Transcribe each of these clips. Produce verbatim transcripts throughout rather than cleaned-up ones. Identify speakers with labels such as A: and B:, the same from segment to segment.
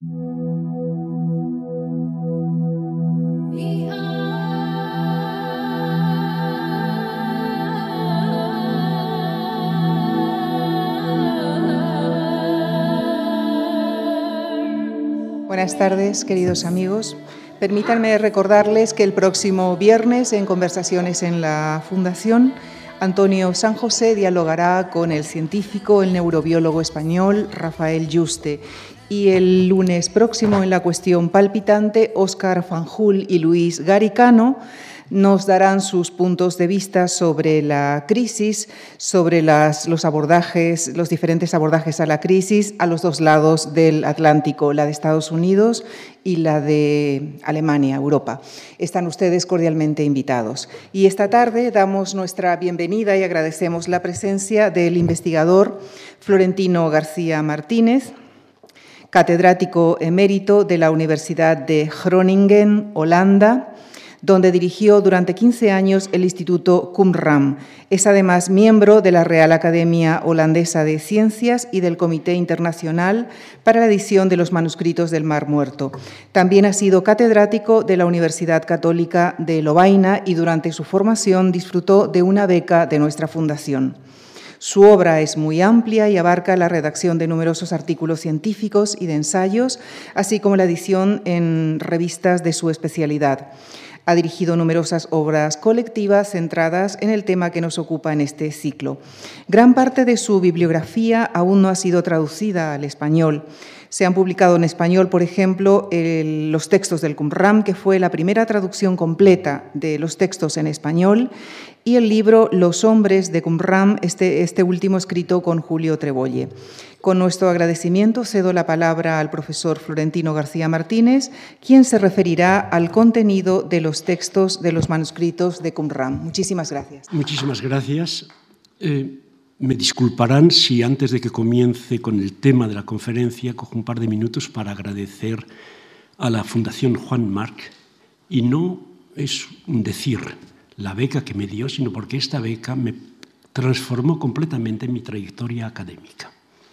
A: Buenas tardes, queridos amigos. Permítanme recordarles que el próximo viernes, en Conversaciones en la Fundación, Antonio San José dialogará con el científico, el neurobiólogo español Rafael Yuste. Y el lunes próximo, en la cuestión palpitante, Óscar Fanjul y Luis Garicano nos darán sus puntos de vista sobre la crisis, sobre las, los abordajes, los diferentes abordajes a la crisis a los dos lados del Atlántico, la de Estados Unidos y la de Alemania, Europa. Están ustedes cordialmente invitados. Y esta tarde damos nuestra bienvenida y agradecemos la presencia del investigador Florentino García Martínez, catedrático emérito de la Universidad de Groningen, Holanda, donde dirigió durante quince años el Instituto Qumran. Es además miembro de la Real Academia Holandesa de Ciencias y del Comité Internacional para la Edición de los Manuscritos del Mar Muerto. También ha sido catedrático de la Universidad Católica de Lovaina y durante su formación disfrutó de una beca de nuestra fundación. Su obra es muy amplia y abarca la redacción de numerosos artículos científicos y de ensayos, así como la edición en revistas de su especialidad. Ha dirigido numerosas obras colectivas centradas en el tema que nos ocupa en este ciclo. Gran parte de su bibliografía aún no ha sido traducida al español. Se han publicado en español, por ejemplo, el, los textos del Qumran, que fue la primera traducción completa de los textos en español, y el libro Los hombres de Qumran, este, este último escrito con Julio Trebolle. Con nuestro agradecimiento cedo la palabra al profesor Florentino García Martínez, quien se referirá al contenido de los textos de los manuscritos de Qumran. Muchísimas gracias.
B: Muchísimas gracias. Eh, me disculparán si antes de que comience con el tema de la conferencia cojo un par de minutos para agradecer a la Fundación Juan March, y no es un decir la beca que me dio, sino porque esta beca me transformó completamente en mi trayectoria académica.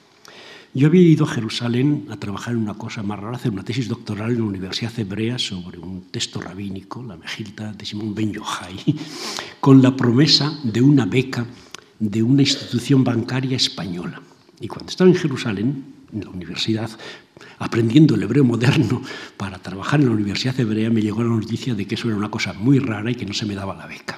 B: Yo había ido a Jerusalén a trabajar en una cosa más rara, hacer una tesis doctoral en la Universidad Hebrea sobre un texto rabínico, la Mejilta de Simón Ben Yochai, con la promesa de una beca de una institución bancaria española. Y cuando estaba en Jerusalén, en la universidad, aprendiendo el hebreo moderno para trabajar en la Universidad Hebrea, me llegó la noticia de que eso era una cosa muy rara y que no se me daba la beca.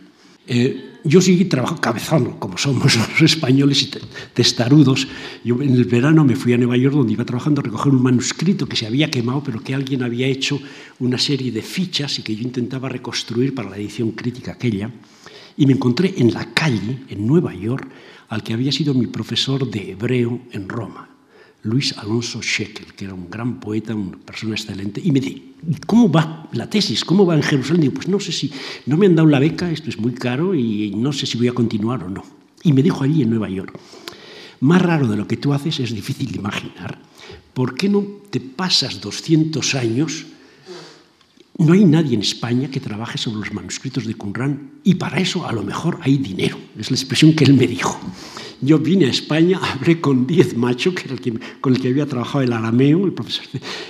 B: Eh, yo seguí trabajando cabezón, como somos los españoles y testarudos. Yo en el verano me fui a Nueva York, donde iba trabajando a recoger un manuscrito que se había quemado, pero que alguien había hecho una serie de fichas y que yo intentaba reconstruir para la edición crítica aquella. Y me encontré en la calle, en Nueva York, al que había sido mi profesor de hebreo en Roma, Luis Alonso Shekel, que era un gran poeta, una persona excelente, y me dijo, ¿cómo va la tesis? ¿Cómo va en Jerusalén? Digo, pues no sé si, no me han dado la beca, esto es muy caro y no sé si voy a continuar o no. Y me dijo allí en Nueva York, más raro de lo que tú haces es difícil de imaginar. ¿Por qué no te pasas doscientos años? No hay nadie en España que trabaje sobre los manuscritos de Qumran y para eso a lo mejor hay dinero. Es la expresión que él me dijo. Yo vine a España, hablé con Díez Macho, que era el que, con el que había trabajado el arameo, el profesor,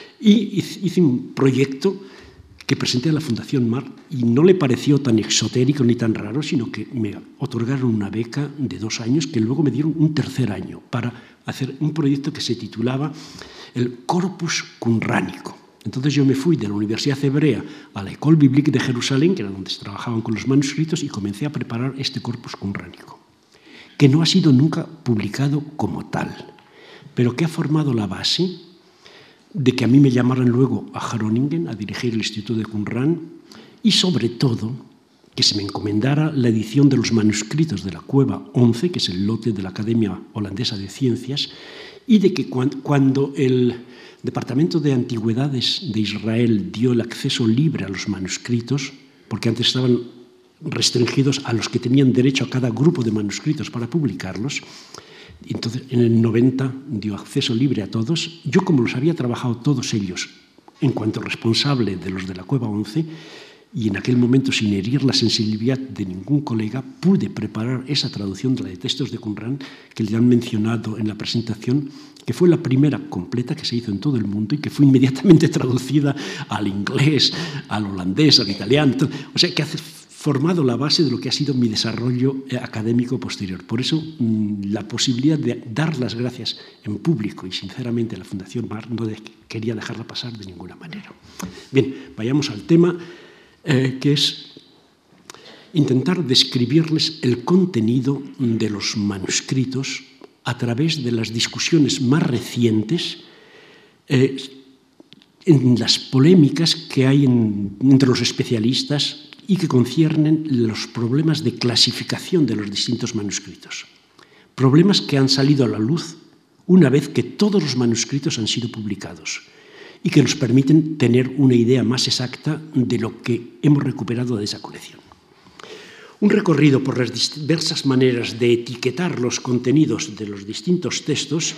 B: y hice un proyecto que presenté a la Fundación March y no le pareció tan exotérico ni tan raro, sino que me otorgaron una beca de dos años que luego me dieron un tercer año para hacer un proyecto que se titulaba el Corpus Qumránico. Entonces yo me fui de la Universidad Hebrea a la École Biblique de Jerusalén, que era donde se trabajaban con los manuscritos, y comencé a preparar este Corpus Qumránico, que no ha sido nunca publicado como tal, pero que ha formado la base de que a mí me llamaran luego a Groningen a dirigir el Instituto de Qumran y, sobre todo, que se me encomendara la edición de los manuscritos de la Cueva once, que es el lote de la Academia Holandesa de Ciencias, y de que cuando el Departamento de Antigüedades de Israel dio el acceso libre a los manuscritos, porque antes estaban restringidos a los que tenían derecho a cada grupo de manuscritos para publicarlos, entonces en el noventa dio acceso libre a todos. Yo, como los había trabajado todos ellos en cuanto responsable de los de la Cueva once, y en aquel momento, sin herir la sensibilidad de ningún colega, pude preparar esa traducción de la de textos de Qumran que le han mencionado en la presentación, que fue la primera completa que se hizo en todo el mundo y que fue inmediatamente traducida al inglés, al holandés, al italiano. O sea, que ha formado la base de lo que ha sido mi desarrollo académico posterior. Por eso, la posibilidad de dar las gracias en público y sinceramente a la Fundación Marc no quería dejarla pasar de ninguna manera. Bien, vayamos al tema, eh, que es intentar describirles el contenido de los manuscritos a través de las discusiones más recientes, eh, en las polémicas que hay en, entre los especialistas y que conciernen los problemas de clasificación de los distintos manuscritos. Problemas que han salido a la luz una vez que todos los manuscritos han sido publicados y que nos permiten tener una idea más exacta de lo que hemos recuperado de esa colección. Un recorrido por las diversas maneras de etiquetar los contenidos de los distintos textos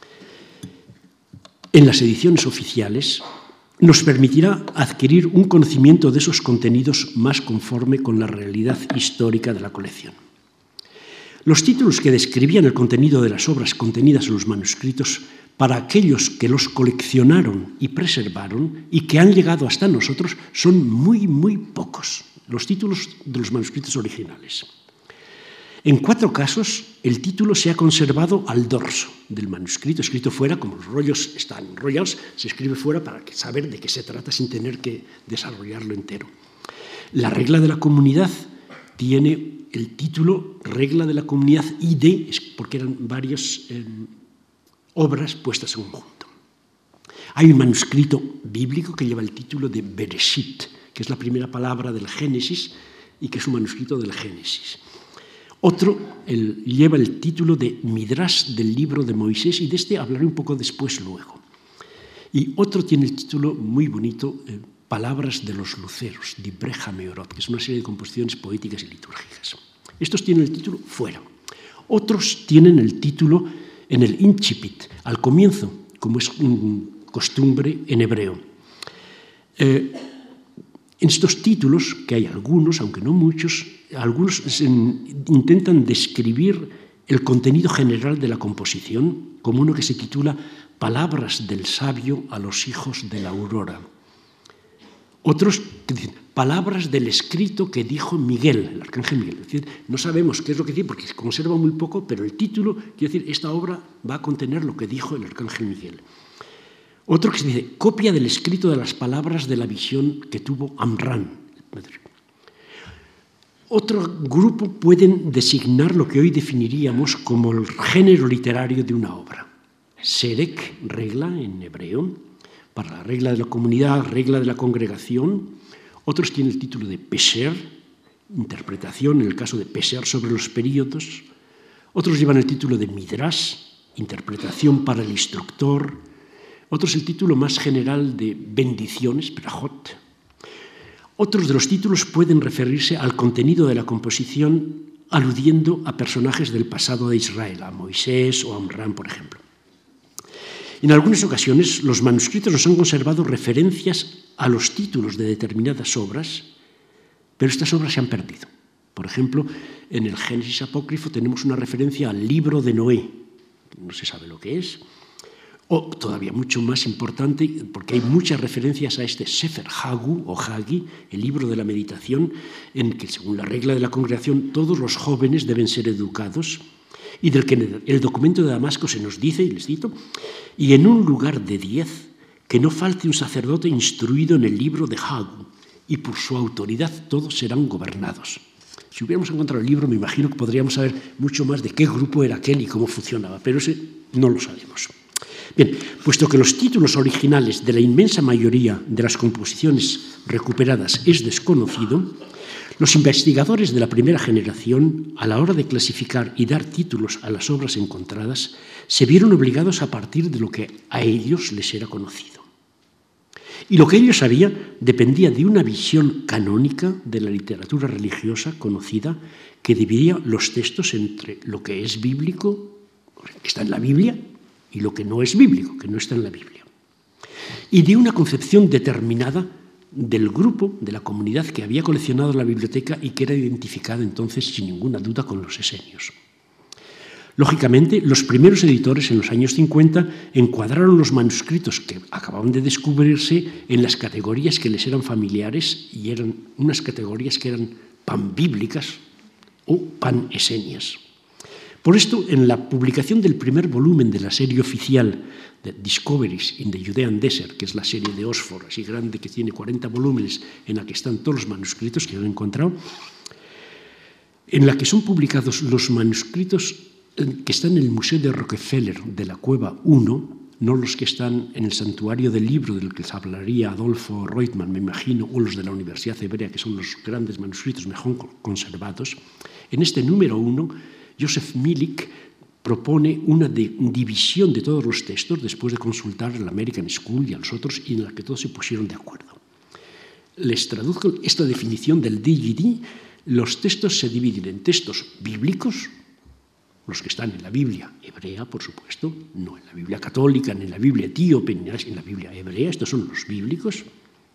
B: en las ediciones oficiales nos permitirá adquirir un conocimiento de esos contenidos más conforme con la realidad histórica de la colección. Los títulos que describían el contenido de las obras contenidas en los manuscritos para aquellos que los coleccionaron y preservaron y que han llegado hasta nosotros son muy, muy pocos, los títulos de los manuscritos originales. En cuatro casos, el título se ha conservado al dorso del manuscrito, escrito fuera, como los rollos están enrollados, se escribe fuera para saber de qué se trata sin tener que desarrollarlo entero. La regla de la comunidad tiene el título Regla de la Comunidad I D, porque eran varias eh, obras puestas en conjunto. Hay un manuscrito bíblico que lleva el título de Bereshit, que es la primera palabra del Génesis y que es un manuscrito del Génesis. Otro el, lleva el título de Midrash del libro de Moisés, y de este hablaré un poco después luego. Y otro tiene el título muy bonito, eh, Palabras de los luceros, Divrei HaMeorot, que es una serie de composiciones poéticas y litúrgicas. Estos tienen el título fuera. Otros tienen el título en el Incipit, al comienzo, como es um, costumbre en hebreo. Eh, En estos títulos, que hay algunos, aunque no muchos, algunos intentan describir el contenido general de la composición, como uno que se titula Palabras del sabio a los hijos de la aurora. Otros que dicen Palabras del escrito que dijo Miguel, el arcángel Miguel. Es decir, no sabemos qué es lo que dice porque se conserva muy poco, pero el título quiere decir esta obra va a contener lo que dijo el arcángel Miguel. Otro que se dice, copia del escrito de las palabras de la visión que tuvo Amrán. Otro grupo pueden designar lo que hoy definiríamos como el género literario de una obra. Serek, regla en hebreo, para la regla de la comunidad, regla de la congregación. Otros tienen el título de Pesher, interpretación, en el caso de Pesher sobre los períodos. Otros llevan el título de Midrash, interpretación para el instructor. Otros el título más general de bendiciones, brajot. Otros de los títulos pueden referirse al contenido de la composición aludiendo a personajes del pasado de Israel, a Moisés o a Amrán, por ejemplo. En algunas ocasiones los manuscritos nos han conservado referencias a los títulos de determinadas obras, pero estas obras se han perdido. Por ejemplo, en el Génesis apócrifo tenemos una referencia al libro de Noé, no se sabe lo que es. O todavía mucho más importante, porque hay muchas referencias a este Sefer Hagu o Hagi, el libro de la meditación, en que según la regla de la congregación todos los jóvenes deben ser educados, y del que en el documento de Damasco se nos dice, y les cito, y en un lugar de diez, que no falte un sacerdote instruido en el libro de Hagu, y por su autoridad todos serán gobernados. Si hubiéramos encontrado el libro, me imagino que podríamos saber mucho más de qué grupo era aquel y cómo funcionaba, pero ese no lo sabemos. Bien, puesto que los títulos originales de la inmensa mayoría de las composiciones recuperadas es desconocido, los investigadores de la primera generación, a la hora de clasificar y dar títulos a las obras encontradas, se vieron obligados a partir de lo que a ellos les era conocido. Y lo que ellos sabían dependía de una visión canónica de la literatura religiosa conocida que dividía los textos entre lo que es bíblico, que está en la Biblia, y lo que no es bíblico, que no está en la Biblia. Y de una concepción determinada del grupo, de la comunidad que había coleccionado la biblioteca y que era identificada entonces sin ninguna duda con los esenios. Lógicamente, los primeros editores en los años cincuenta encuadraron los manuscritos que acababan de descubrirse en las categorías que les eran familiares y eran unas categorías que eran panbíblicas o panesenias. Por esto, en la publicación del primer volumen de la serie oficial de Discoveries in the Judean Desert, que es la serie de Oxford, así grande, que tiene cuarenta volúmenes, en la que están todos los manuscritos que han encontrado, en la que son publicados los manuscritos que están en el Museo de Rockefeller de la Cueva uno, no los que están en el Santuario del Libro, del que les hablaría Adolfo Reutemann, me imagino, o los de la Universidad Hebrea, que son los grandes manuscritos mejor conservados. En este número uno, Joseph Milik propone una de, división de todos los textos después de consultar a la American School y a los otros, y en la que todos se pusieron de acuerdo. Les traduzco esta definición del D G D. Los textos se dividen en textos bíblicos, los que están en la Biblia hebrea, por supuesto, no en la Biblia católica, ni en la Biblia etíope, ni en la Biblia hebrea, estos son los bíblicos,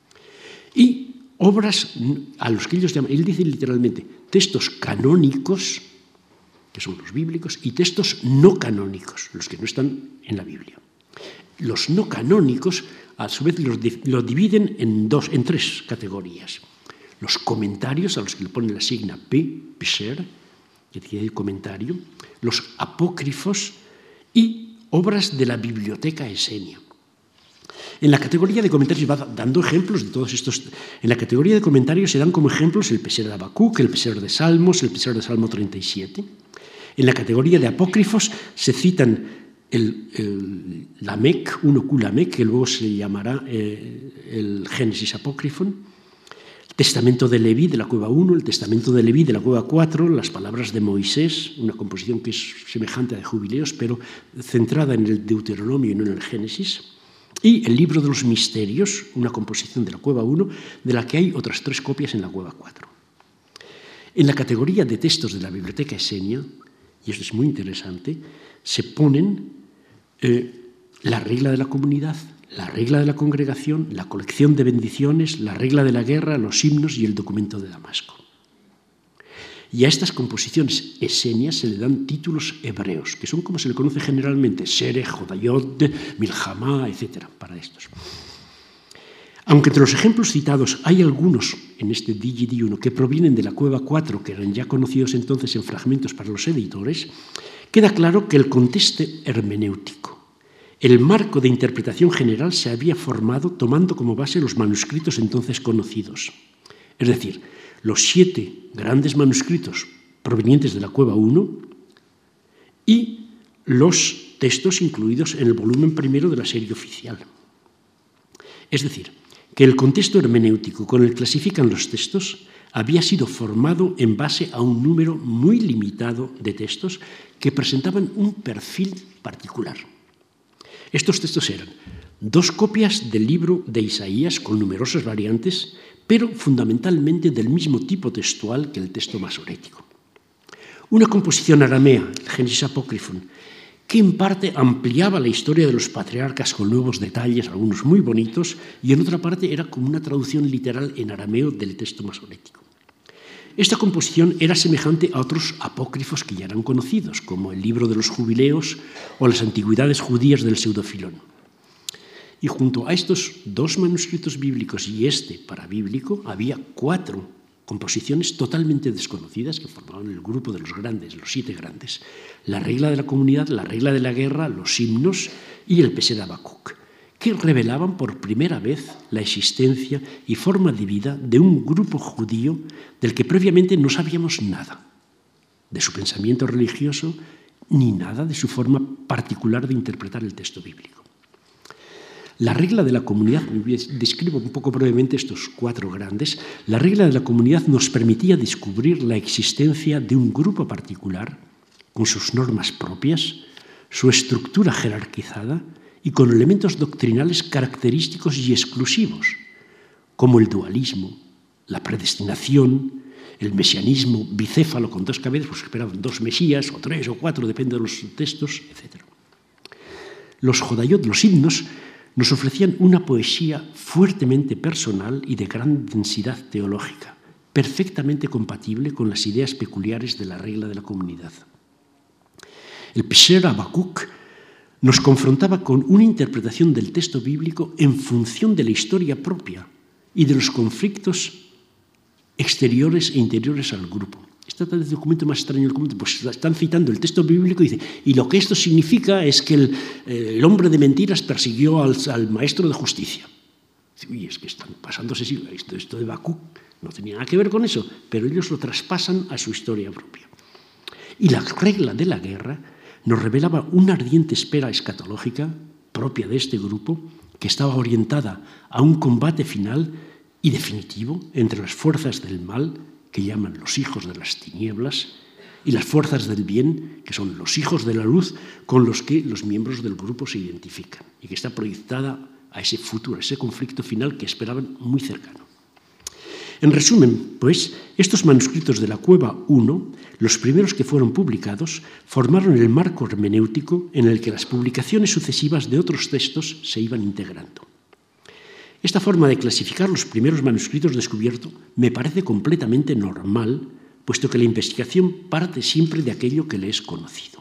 B: y obras a los que ellos llaman, él dice literalmente, textos canónicos, que son los bíblicos, y textos no canónicos, los que no están en la Biblia. Los no canónicos, a su vez, los, los dividen en, dos, en tres categorías. Los comentarios, a los que le ponen la signa P, Pesher, que tiene el comentario, los apócrifos y obras de la biblioteca esenia. En la categoría de comentarios va dando ejemplos de todos estos. En la categoría de comentarios se dan como ejemplos el Pesher de Habacuc, el Pesher de Salmos, el Pesher de Salmo treinta y siete. En la categoría de apócrifos se citan el, el Lamec, uno Q Lamec, que luego se llamará eh, el Génesis Apócrifon, el Testamento de Leví de la Cueva uno, el Testamento de Leví de la Cueva cuatro, las palabras de Moisés, una composición que es semejante a de Jubileos, pero centrada en el Deuteronomio y no en el Génesis, y el Libro de los Misterios, una composición de la Cueva uno, de la que hay otras tres copias en la Cueva cuatro. En la categoría de textos de la Biblioteca Esenia, y esto es muy interesante, se ponen eh, la regla de la comunidad, la regla de la congregación, la colección de bendiciones, la regla de la guerra, los himnos y el documento de Damasco. Y a estas composiciones esenias se le dan títulos hebreos, que son como se le conoce generalmente, Sere, Jodayot, Milhamá, etcétera, para estos. Aunque entre los ejemplos citados hay algunos en este D G D uno que provienen de la Cueva cuatro, que eran ya conocidos entonces en fragmentos para los editores, queda claro que el contexto hermenéutico, el marco de interpretación general se había formado tomando como base los manuscritos entonces conocidos. Es decir, los siete grandes manuscritos provenientes de la Cueva uno y los textos incluidos en el volumen primero de la serie oficial. Es decir, que el contexto hermenéutico con el que clasifican los textos había sido formado en base a un número muy limitado de textos que presentaban un perfil particular. Estos textos eran dos copias del libro de Isaías con numerosas variantes, pero fundamentalmente del mismo tipo textual que el texto masorético. Una composición aramea, el Génesis Apócrifon, que en parte ampliaba la historia de los patriarcas con nuevos detalles, algunos muy bonitos, y en otra parte era como una traducción literal en arameo del texto masorético. Esta composición era semejante a otros apócrifos que ya eran conocidos, como el libro de los Jubileos o las antigüedades judías del Pseudofilón. Y junto a estos dos manuscritos bíblicos y este parabíblico, había cuatro composiciones totalmente desconocidas que formaban el grupo de los grandes, los siete grandes. La regla de la comunidad, la regla de la guerra, los himnos y el Pesher de Habacuc, que revelaban por primera vez la existencia y forma de vida de un grupo judío del que previamente no sabíamos nada, de su pensamiento religioso, ni nada de su forma particular de interpretar el texto bíblico. La regla de la comunidad, describo un poco brevemente estos cuatro grandes, la regla de la comunidad nos permitía descubrir la existencia de un grupo particular, con sus normas propias, su estructura jerarquizada, y con elementos doctrinales característicos y exclusivos, como el dualismo, la predestinación, el mesianismo bicéfalo con dos cabezas, pues esperaban dos mesías, o tres, o cuatro, depende de los textos, etcétera. Los Jodayot, los himnos, nos ofrecían una poesía fuertemente personal y de gran densidad teológica, perfectamente compatible con las ideas peculiares de la regla de la comunidad. El Pesher Habacuc nos confrontaba con una interpretación del texto bíblico en función de la historia propia y de los conflictos exteriores e interiores al grupo. Este es el documento más extraño del documento, pues están citando el texto bíblico y dice, y lo que esto significa es que el, el hombre de mentiras persiguió al, al maestro de justicia. Uy, es que están pasándose, esto, esto de Habacuc no tenía nada que ver con eso, pero ellos lo traspasan a su historia propia. Y la regla de la guerra nos revelaba una ardiente espera escatológica propia de este grupo que estaba orientada a un combate final y definitivo entre las fuerzas del mal, que llaman los hijos de las tinieblas, y las fuerzas del bien, que son los hijos de la luz, con los que los miembros del grupo se identifican, y que está proyectada a ese futuro, a ese conflicto final que esperaban muy cercano. En resumen, pues, estos manuscritos de la Cueva uno, los primeros que fueron publicados, formaron el marco hermenéutico en el que las publicaciones sucesivas de otros textos se iban integrando. Esta forma de clasificar los primeros manuscritos descubiertos me parece completamente normal, puesto que la investigación parte siempre de aquello que le es conocido.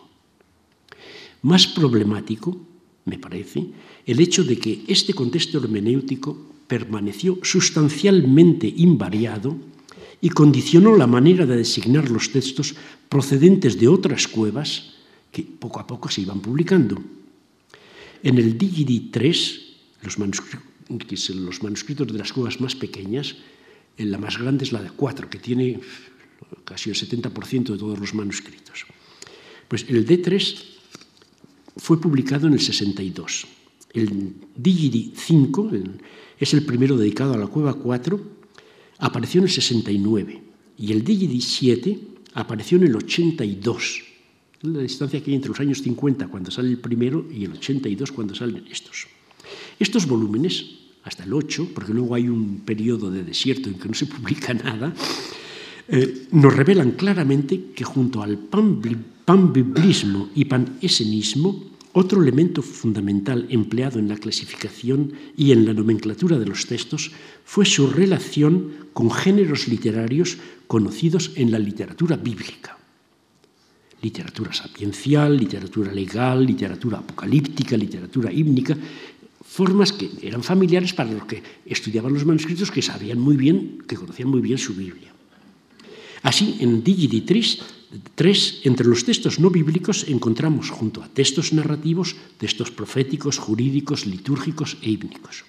B: Más problemático, me parece, el hecho de que este contexto hermenéutico permaneció sustancialmente invariado y condicionó la manera de designar los textos procedentes de otras cuevas que poco a poco se iban publicando. En el Digidi tres, los manuscritos, que son los manuscritos de las cuevas más pequeñas, la más grande es la de cuatro, que tiene casi el setenta por ciento de todos los manuscritos. Pues el D tres fue publicado en el sesenta y dos. El Digidi cinco es el primero dedicado a la cueva cuatro, apareció en el sesenta y nueve. Y el Digidi siete apareció en el ochenta y dos. La distancia que hay entre los años cincuenta, cuando sale el primero, y el ochenta y dos, cuando salen estos. Estos volúmenes, hasta el ocho, porque luego hay un periodo de desierto en que no se publica nada, eh, nos revelan claramente que junto al panbiblismo y panesenismo, otro elemento fundamental empleado en la clasificación y en la nomenclatura de los textos fue su relación con géneros literarios conocidos en la literatura bíblica. Literatura sapiencial, literatura legal, literatura apocalíptica, literatura hímnica, formas que eran familiares para los que estudiaban los manuscritos, que sabían muy bien, que conocían muy bien su Biblia. Así, en Digidi tres, entre los textos no bíblicos encontramos, junto a textos narrativos, textos proféticos, jurídicos, litúrgicos e hímnicos.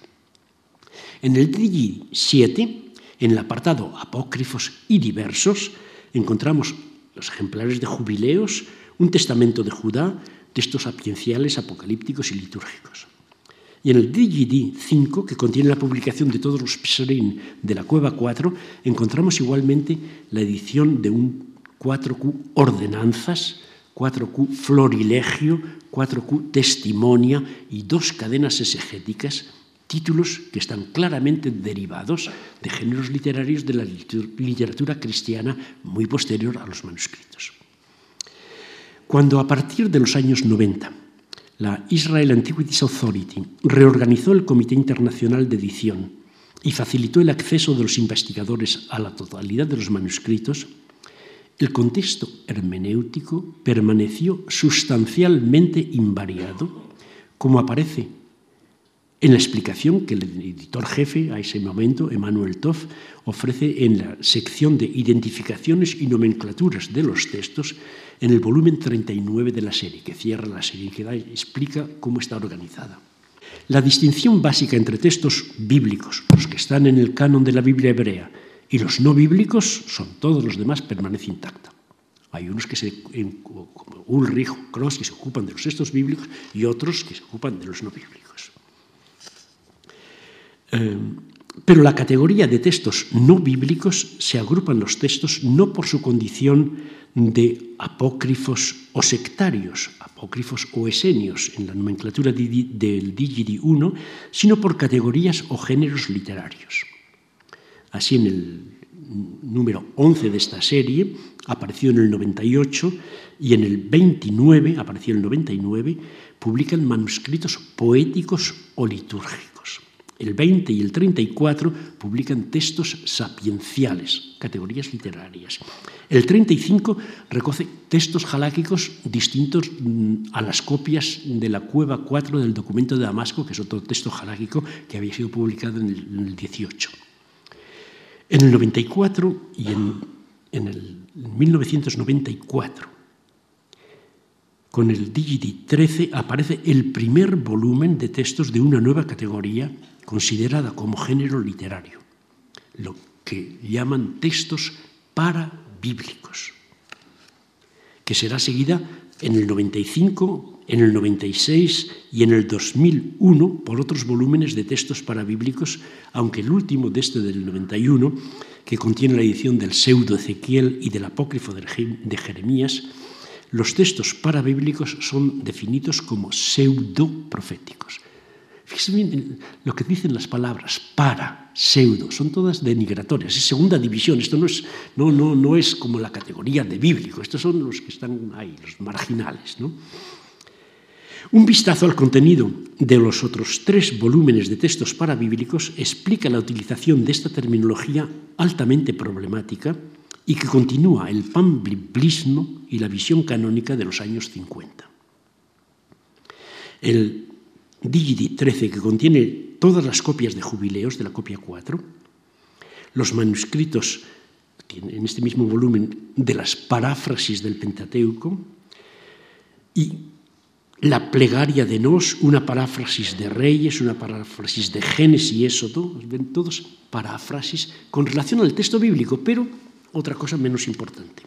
B: En el Digidi siete, en el apartado apócrifos y diversos, encontramos los ejemplares de jubileos, un testamento de Judá, textos sapienciales, apocalípticos y litúrgicos. Y en el Digidi cinco, que contiene la publicación de todos los Psarim de la Cueva cuatro, encontramos igualmente la edición de un cuatro Q ordenanzas, cuatro Q florilegio, cuatro Q testimonia y dos cadenas exegéticas, títulos que están claramente derivados de géneros literarios de la literatura cristiana muy posterior a los manuscritos. Cuando a partir de los años noventa la Israel Antiquities Authority reorganizó el Comité Internacional de Edición y facilitó el acceso de los investigadores a la totalidad de los manuscritos, el contexto hermenéutico permaneció sustancialmente invariado, como aparece en la explicación que el editor jefe a ese momento, Emanuel Toff, ofrece en la sección de identificaciones y nomenclaturas de los textos en el volumen treinta y nueve de la serie, que cierra la serie y que da, explica cómo está organizada. La distinción básica entre textos bíblicos, los que están en el canon de la Biblia hebrea, y los no bíblicos, son todos los demás, permanece intacta. Hay unos que se, como Ulrich o Cross, que se ocupan de los textos bíblicos y otros que se ocupan de los no bíblicos. Eh, pero la categoría de textos no bíblicos se agrupan los textos no por su condición de apócrifos o sectarios, apócrifos o esenios en la nomenclatura del Digidi uno, sino por categorías o géneros literarios. Así, en el número once de esta serie, apareció en el noventa y ocho, y en el veintinueve, apareció en el noventa y nueve, publican manuscritos poéticos o litúrgicos. El veinte y el treinta y cuatro publican textos sapienciales, categorías literarias. El treinta y cinco recoge textos jaláquicos distintos a las copias de la Cueva cuatro del documento de Damasco, que es otro texto jaláquico que había sido publicado en el, en el dieciocho. En el noventa y cuatro y en, en el en mil novecientos noventa y cuatro, con el Digidi trece, aparece el primer volumen de textos de una nueva categoría considerada como género literario, lo que llaman textos parabíblicos, que será seguida en el noventa y cinco, en el noventa y seis y en el dos mil uno por otros volúmenes de textos parabíblicos, aunque el último de este del noventa y uno, que contiene la edición del pseudo Ezequiel y del apócrifo de Jeremías, los textos parabíblicos son definidos como pseudoproféticos. Fíjense bien lo que dicen las palabras para, pseudo, son todas denigratorias, es segunda división, esto no es, no, no, no es como la categoría de bíblico, estos son los que están ahí, los marginales, ¿no? Un vistazo al contenido de los otros tres volúmenes de textos parabíblicos explica la utilización de esta terminología altamente problemática y que continúa el panbiblismo y la visión canónica de los años cincuenta. El Digidi trece, que contiene todas las copias de jubileos de la copia cuatro, los manuscritos en este mismo volumen de las paráfrasis del Pentateuco y la plegaria de Nos, una paráfrasis de Reyes, una paráfrasis de Génesis y Éxodo, ven todos paráfrasis con relación al texto bíblico, pero otra cosa menos importante.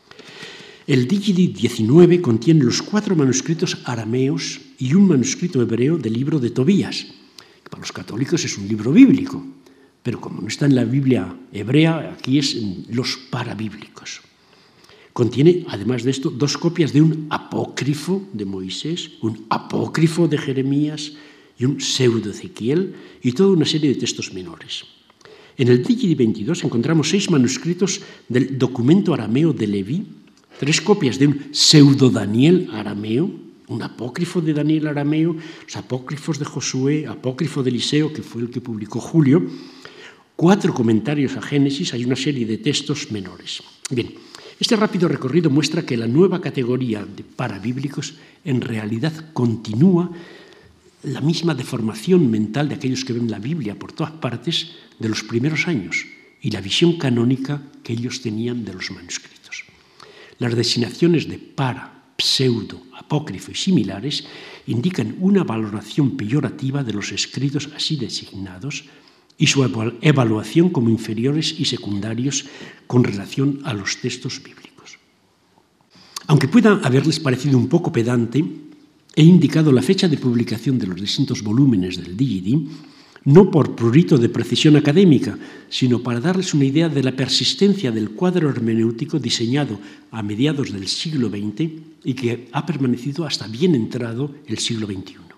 B: El Digidi diecinueve contiene los cuatro manuscritos arameos y un manuscrito hebreo del libro de Tobías, que para los católicos es un libro bíblico, pero como no está en la Biblia hebrea, aquí es en los parabíblicos. Contiene, además de esto, dos copias de un apócrifo de Moisés, un apócrifo de Jeremías y un pseudo Ezequiel, y toda una serie de textos menores. En el Digidi veintidós encontramos seis manuscritos del documento arameo de Leví, tres copias de un pseudo Daniel arameo, un apócrifo de Daniel arameo, los apócrifos de Josué, apócrifo de Eliseo, que fue el que publicó Julio, cuatro comentarios a Génesis, hay una serie de textos menores. Bien, este rápido recorrido muestra que la nueva categoría de parabíblicos en realidad continúa la misma deformación mental de aquellos que ven la Biblia por todas partes de los primeros años y la visión canónica que ellos tenían de los manuscritos. Las designaciones de para, pseudo, apócrifo y similares indican una valoración peyorativa de los escritos así designados y su evaluación como inferiores y secundarios con relación a los textos bíblicos. Aunque pueda haberles parecido un poco pedante, he indicado la fecha de publicación de los distintos volúmenes del Digidi, no por prurito de precisión académica, sino para darles una idea de la persistencia del cuadro hermenéutico diseñado a mediados del siglo veinte y que ha permanecido hasta bien entrado el siglo veintiuno.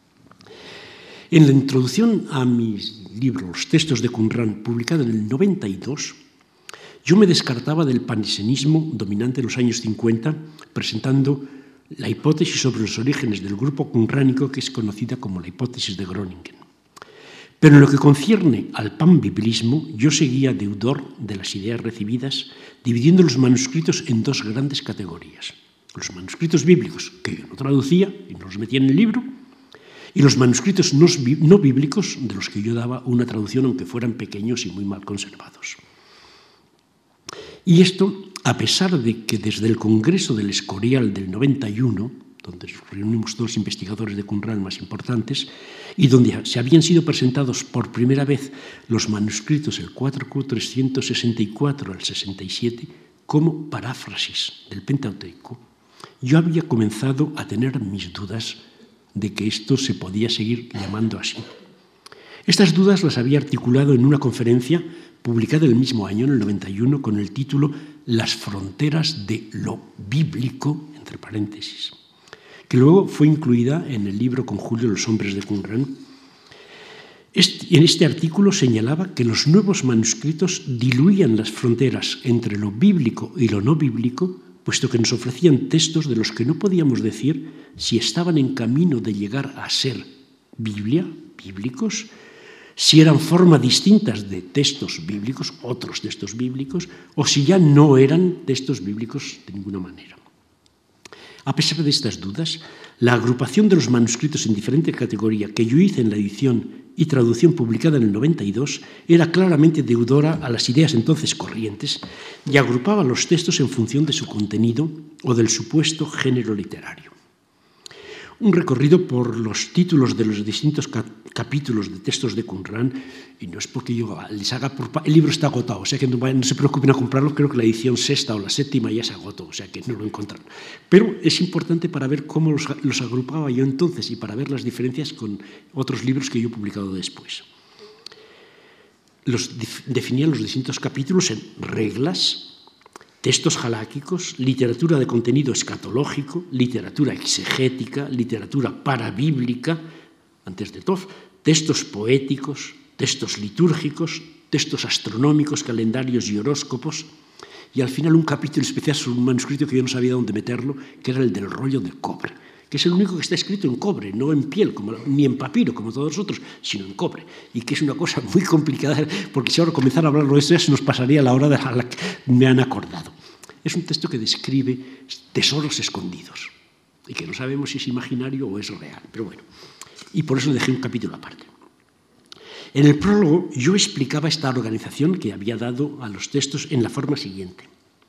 B: En la introducción a mis libros, Los textos de Qumran, publicado en el noventa y dos, yo me descartaba del panisenismo dominante en los años cincuenta, presentando la hipótesis sobre los orígenes del grupo qumránico, que es conocida como la hipótesis de Groningen. Pero en lo que concierne al panbiblismo, yo seguía deudor de las ideas recibidas, dividiendo los manuscritos en dos grandes categorías. Los manuscritos bíblicos, que yo no traducía y no los metía en el libro, y los manuscritos no bíblicos, de los que yo daba una traducción, aunque fueran pequeños y muy mal conservados. Y esto, a pesar de que desde el Congreso del Escorial del noventa y uno, donde reunimos todos los investigadores de Qumran más importantes, y donde se habían sido presentados por primera vez los manuscritos el cuatro mil trescientos sesenta y cuatro al sesenta y siete como paráfrasis del Pentateuco, yo había comenzado a tener mis dudas de que esto se podía seguir llamando así. Estas dudas las había articulado en una conferencia publicada el mismo año, en el noventa y uno, con el título Las fronteras de lo bíblico, entre paréntesis, que luego fue incluida en el libro con Julio Los hombres de Qumran. Este, en este artículo señalaba que los nuevos manuscritos diluían las fronteras entre lo bíblico y lo no bíblico, puesto que nos ofrecían textos de los que no podíamos decir si estaban en camino de llegar a ser Biblia, bíblicos, si eran formas distintas de textos bíblicos, otros textos bíblicos, o si ya no eran textos bíblicos de ninguna manera. A pesar de estas dudas, la agrupación de los manuscritos en diferente categoría que yo hice en la edición y traducción publicada en el noventa y dos era claramente deudora a las ideas entonces corrientes y agrupaba los textos en función de su contenido o del supuesto género literario. Un recorrido por los títulos de los distintos cap capítulos de textos de Qumran, y no es porque yo les haga por... El libro está agotado, o sea que no, no se preocupen a comprarlo, creo que la edición sexta o la séptima ya se agotó, o sea que no lo encontraron. Pero es importante para ver cómo los, los agrupaba yo entonces y para ver las diferencias con otros libros que yo he publicado después. Los, definía los distintos capítulos en reglas, textos jaláquicos, literatura de contenido escatológico, literatura exegética, literatura parabíblica, antes de todo, textos poéticos, textos litúrgicos, textos astronómicos, calendarios y horóscopos, y al final un capítulo especial sobre un manuscrito que yo no sabía dónde meterlo, que era el del rollo de cobre, que es el único que está escrito en cobre, no en piel, como, ni en papiro, como todos los otros, sino en cobre, y que es una cosa muy complicada, porque si ahora comenzara a hablarlo de esto ya se nos pasaría la hora de la que me han acordado. Es un texto que describe tesoros escondidos, y que no sabemos si es imaginario o es real, pero bueno, y por eso dejé un capítulo aparte. En el prólogo yo explicaba esta organización que había dado a los textos en la forma siguiente.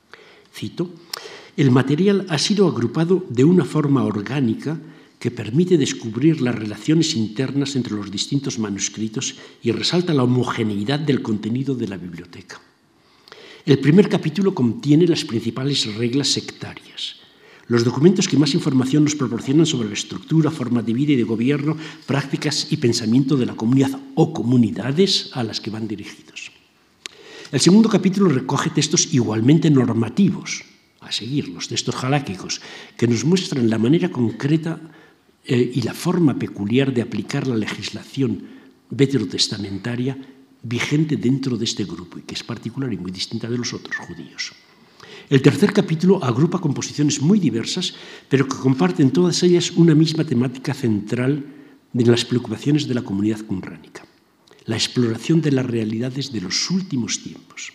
B: Cito: el material ha sido agrupado de una forma orgánica que permite descubrir las relaciones internas entre los distintos manuscritos y resalta la homogeneidad del contenido de la biblioteca. El primer capítulo contiene las principales reglas sectarias, los documentos que más información nos proporcionan sobre la estructura, forma de vida y de gobierno, prácticas y pensamiento de la comunidad o comunidades a las que van dirigidos. El segundo capítulo recoge textos igualmente normativos, a seguir, los textos jaláquicos, que nos muestran la manera concreta eh, y la forma peculiar de aplicar la legislación veterotestamentaria vigente dentro de este grupo y que es particular y muy distinta de los otros judíos. El tercer capítulo agrupa composiciones muy diversas, pero que comparten todas ellas una misma temática central de las preocupaciones de la comunidad qumránica, la exploración de las realidades de los últimos tiempos.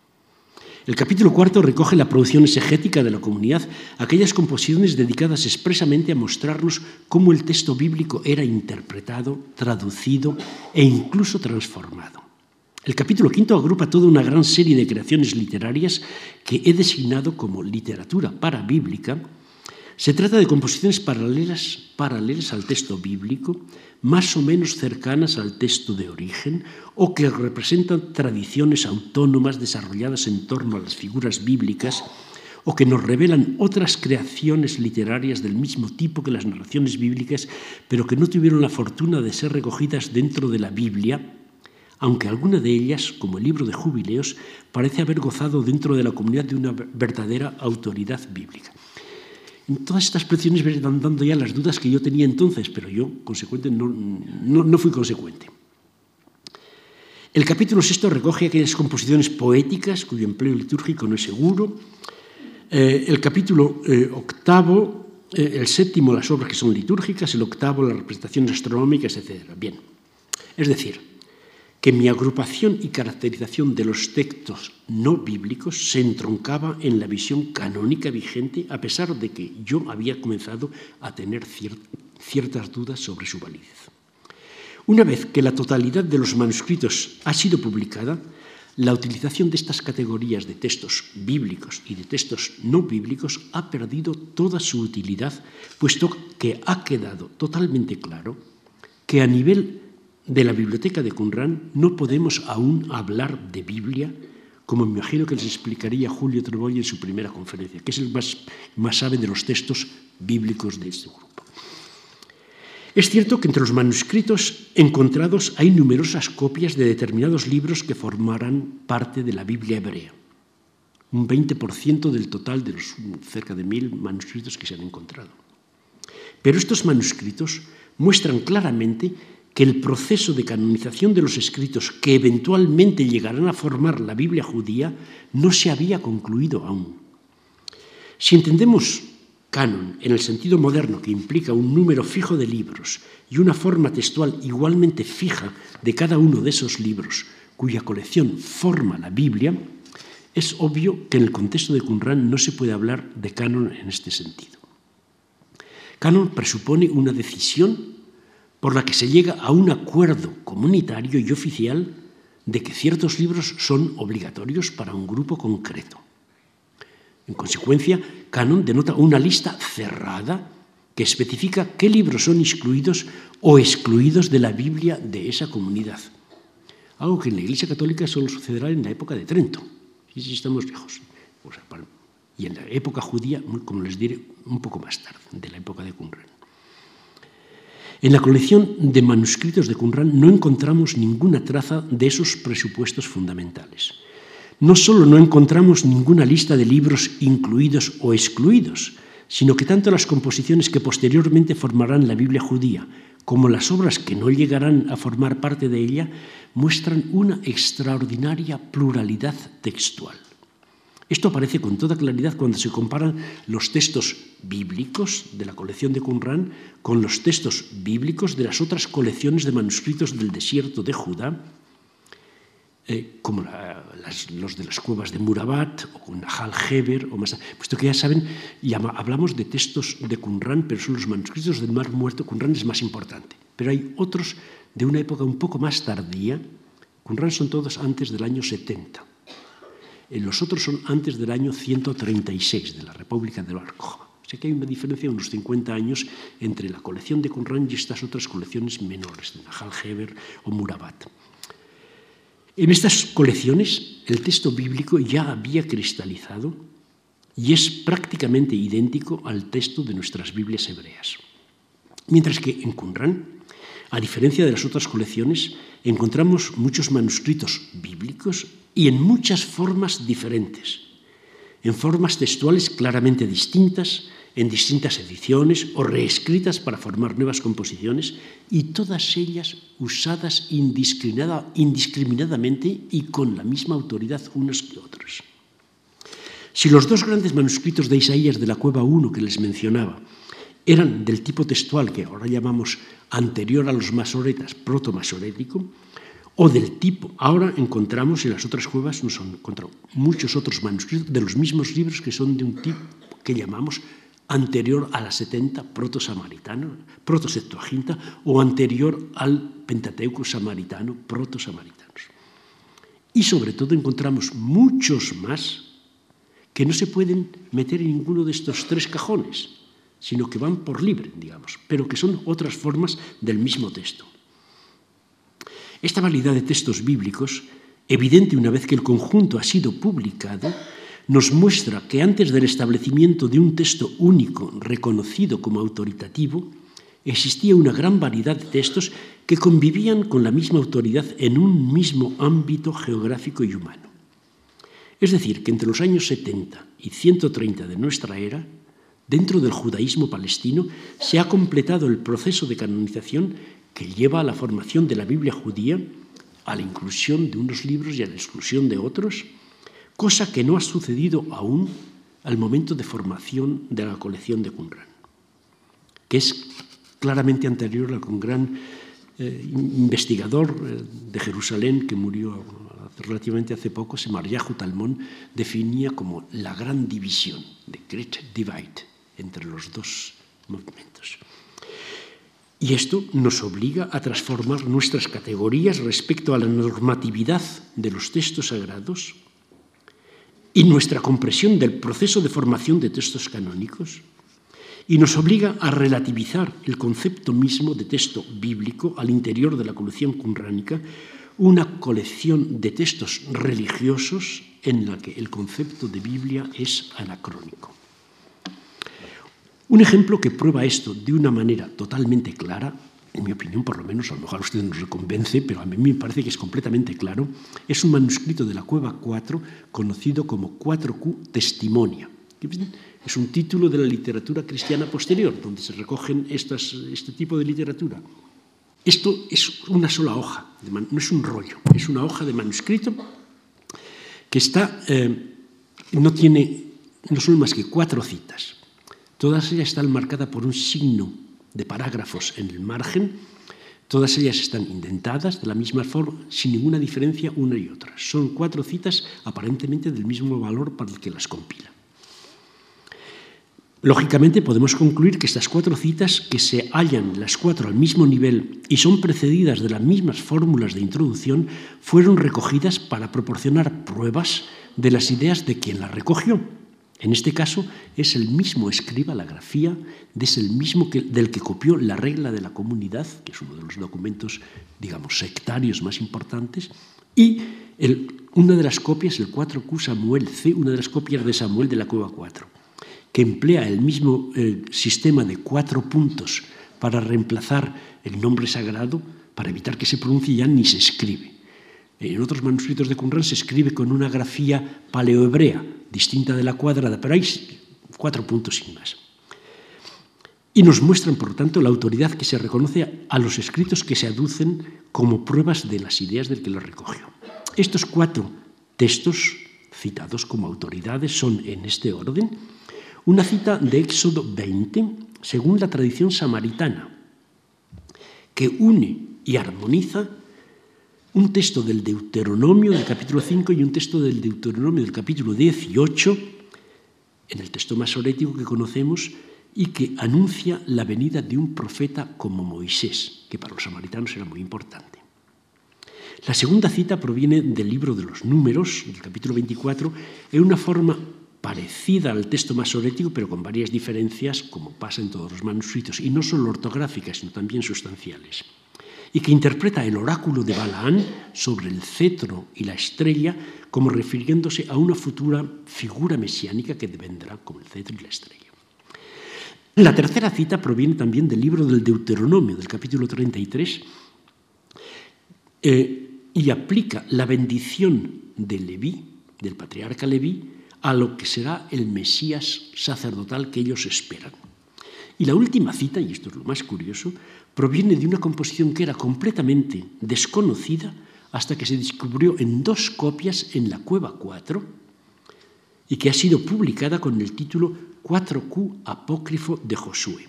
B: El capítulo cuarto recoge la producción exegética de la comunidad, aquellas composiciones dedicadas expresamente a mostrarnos cómo el texto bíblico era interpretado, traducido e incluso transformado. El capítulo quinto agrupa toda una gran serie de creaciones literarias que he designado como literatura parabíblica. Se trata de composiciones paralelas, paralelas al texto bíblico, más o menos cercanas al texto de origen, o que representan tradiciones autónomas desarrolladas en torno a las figuras bíblicas, o que nos revelan otras creaciones literarias del mismo tipo que las narraciones bíblicas, pero que no tuvieron la fortuna de ser recogidas dentro de la Biblia, aunque alguna de ellas, como el libro de Jubileos, parece haber gozado dentro de la comunidad de una verdadera autoridad bíblica. En todas estas presiones me van dando ya las dudas que yo tenía entonces, pero yo, consecuente, no, no, no fui consecuente. El capítulo sexto recoge aquellas composiciones poéticas cuyo empleo litúrgico no es seguro. Eh, el capítulo eh, octavo, eh, el séptimo, las obras que son litúrgicas, el octavo, las representaciones astronómicas, etcétera. Bien, es decir, que mi agrupación y caracterización de los textos no bíblicos se entroncaba en la visión canónica vigente, a pesar de que yo había comenzado a tener cier- ciertas dudas sobre su validez. Una vez que la totalidad de los manuscritos ha sido publicada, la utilización de estas categorías de textos bíblicos y de textos no bíblicos ha perdido toda su utilidad, puesto que ha quedado totalmente claro que a nivel de la biblioteca de Qumran no podemos aún hablar de Biblia, como me imagino que les explicaría Julio Treboy en su primera conferencia, que es el más, más sabe de los textos bíblicos de este grupo. Es cierto que entre los manuscritos encontrados hay numerosas copias de determinados libros que formarán parte de la Biblia hebrea, un veinte por ciento del total de los cerca de mil manuscritos que se han encontrado. Pero estos manuscritos muestran claramente que el proceso de canonización de los escritos que eventualmente llegarán a formar la Biblia judía no se había concluido aún. Si entendemos canon en el sentido moderno, que implica un número fijo de libros y una forma textual igualmente fija de cada uno de esos libros, cuya colección forma la Biblia, es obvio que en el contexto de Qumran no se puede hablar de canon en este sentido. Canon presupone una decisión por la que se llega a un acuerdo comunitario y oficial de que ciertos libros son obligatorios para un grupo concreto. En consecuencia, canon denota una lista cerrada que especifica qué libros son incluidos o excluidos de la Biblia de esa comunidad. Algo que en la Iglesia Católica solo sucederá en la época de Trento, y si estamos lejos. Y en la época judía, como les diré, un poco más tarde, de la época de Qumran. En la colección de manuscritos de Qumran no encontramos ninguna traza de esos presupuestos fundamentales. No solo no encontramos ninguna lista de libros incluidos o excluidos, sino que tanto las composiciones que posteriormente formarán la Biblia judía como las obras que no llegarán a formar parte de ella muestran una extraordinaria pluralidad textual. Esto aparece con toda claridad cuando se comparan los textos bíblicos de la colección de Qumran con los textos bíblicos de las otras colecciones de manuscritos del desierto de Judá, eh, como la, las, los de las cuevas de Murabat o Nahal Heber, o más, puesto que ya saben, llama, hablamos de textos de Qumran, pero son los manuscritos del Mar Muerto. Qumran es más importante, pero hay otros de una época un poco más tardía. Qumran son todos antes del año setenta. Los otros son antes del año ciento treinta y seis de la República de Bar Kokhba. O sea que hay una diferencia de unos cincuenta años entre la colección de Qumran y estas otras colecciones menores, de Nahal Heber o Murabat. En estas colecciones el texto bíblico ya había cristalizado y es prácticamente idéntico al texto de nuestras Biblias hebreas. Mientras que en Qumran, a diferencia de las otras colecciones, encontramos muchos manuscritos bíblicos y en muchas formas diferentes, en formas textuales claramente distintas, en distintas ediciones o reescritas para formar nuevas composiciones, y todas ellas usadas indiscriminada, indiscriminadamente y con la misma autoridad unas que otras. Si los dos grandes manuscritos de Isaías de la Cueva uno que les mencionaba eran del tipo textual que ahora llamamos anterior a los masoretas, proto-masorético, o del tipo, ahora encontramos en las otras cuevas, nos encontramos muchos otros manuscritos de los mismos libros que son de un tipo que llamamos anterior a la setenta, proto-samaritano, proto-septuaginta, o anterior al Pentateuco samaritano, proto-samaritanos. Y sobre todo encontramos muchos más que no se pueden meter en ninguno de estos tres cajones, sino que van por libre, digamos, pero que son otras formas del mismo texto. Esta variedad de textos bíblicos, evidente una vez que el conjunto ha sido publicado, nos muestra que antes del establecimiento de un texto único reconocido como autoritativo, existía una gran variedad de textos que convivían con la misma autoridad en un mismo ámbito geográfico y humano. Es decir, que entre los años setenta y ciento treinta de nuestra era, dentro del judaísmo palestino, se ha completado el proceso de canonización que lleva a la formación de la Biblia judía, a la inclusión de unos libros y a la exclusión de otros, cosa que no ha sucedido aún al momento de formación de la colección de Qumran, que es claramente anterior al gran eh, investigador eh, de Jerusalén que murió relativamente hace poco, Semaryahu Talmón, definía como la gran división, the great divide, entre los dos movimientos. Y esto nos obliga a transformar nuestras categorías respecto a la normatividad de los textos sagrados y nuestra comprensión del proceso de formación de textos canónicos, y nos obliga a relativizar el concepto mismo de texto bíblico al interior de la colección qumránica, una colección de textos religiosos en la que el concepto de Biblia es anacrónico. Un ejemplo que prueba esto de una manera totalmente clara, en mi opinión por lo menos, a lo mejor a ustedes no se convence, pero a mí me parece que es completamente claro, es un manuscrito de la Cueva cuatro conocido como cuatro Q Testimonia. Es un título de la literatura cristiana posterior, donde se recogen estas, este tipo de literatura. Esto es una sola hoja, no es un rollo, es una hoja de manuscrito que está, eh, no tiene, no son más que cuatro citas. Todas ellas están marcadas por un signo de parágrafos en el margen. Todas ellas están indentadas de la misma forma, sin ninguna diferencia una y otra. Son cuatro citas aparentemente del mismo valor para el que las compila. Lógicamente podemos concluir que estas cuatro citas, que se hallan las cuatro al mismo nivel y son precedidas de las mismas fórmulas de introducción, fueron recogidas para proporcionar pruebas de las ideas de quien las recogió. En este caso es el mismo escriba, la grafía, es el mismo que, del que copió la regla de la comunidad, que es uno de los documentos, digamos, sectarios más importantes, y el, una de las copias, el cuatro Q Samuel C, una de las copias de Samuel de la Cueva cuatro, que emplea el mismo eh, sistema de cuatro puntos para reemplazar el nombre sagrado, para evitar que se pronuncie ya ni se escribe. En otros manuscritos de Qumran se escribe con una grafía paleohebrea, distinta de la cuadrada, pero hay cuatro puntos sin más. Y nos muestran, por lo tanto, la autoridad que se reconoce a los escritos que se aducen como pruebas de las ideas del que los recogió. Estos cuatro textos citados como autoridades son, en este orden, una cita de Éxodo veinte, según la tradición samaritana, que une y armoniza un texto del Deuteronomio del capítulo cinco y un texto del Deuteronomio del capítulo dieciocho, en el texto masorético que conocemos, y que anuncia la venida de un profeta como Moisés, que para los samaritanos era muy importante. La segunda cita proviene del libro de los Números, del capítulo veinticuatro, en una forma parecida al texto masorético, pero con varias diferencias, como pasa en todos los manuscritos, y no solo ortográficas, sino también sustanciales, y que interpreta el oráculo de Balaán sobre el cetro y la estrella como refiriéndose a una futura figura mesiánica que vendrá como el cetro y la estrella. La tercera cita proviene también del libro del Deuteronomio, del capítulo treinta y tres, eh, y aplica la bendición de Leví, del patriarca Leví, a lo que será el Mesías sacerdotal que ellos esperan. Y la última cita, y esto es lo más curioso, proviene de una composición que era completamente desconocida hasta que se descubrió en dos copias en la Cueva cuatro y que ha sido publicada con el título cuatro Q Apócrifo de Josué.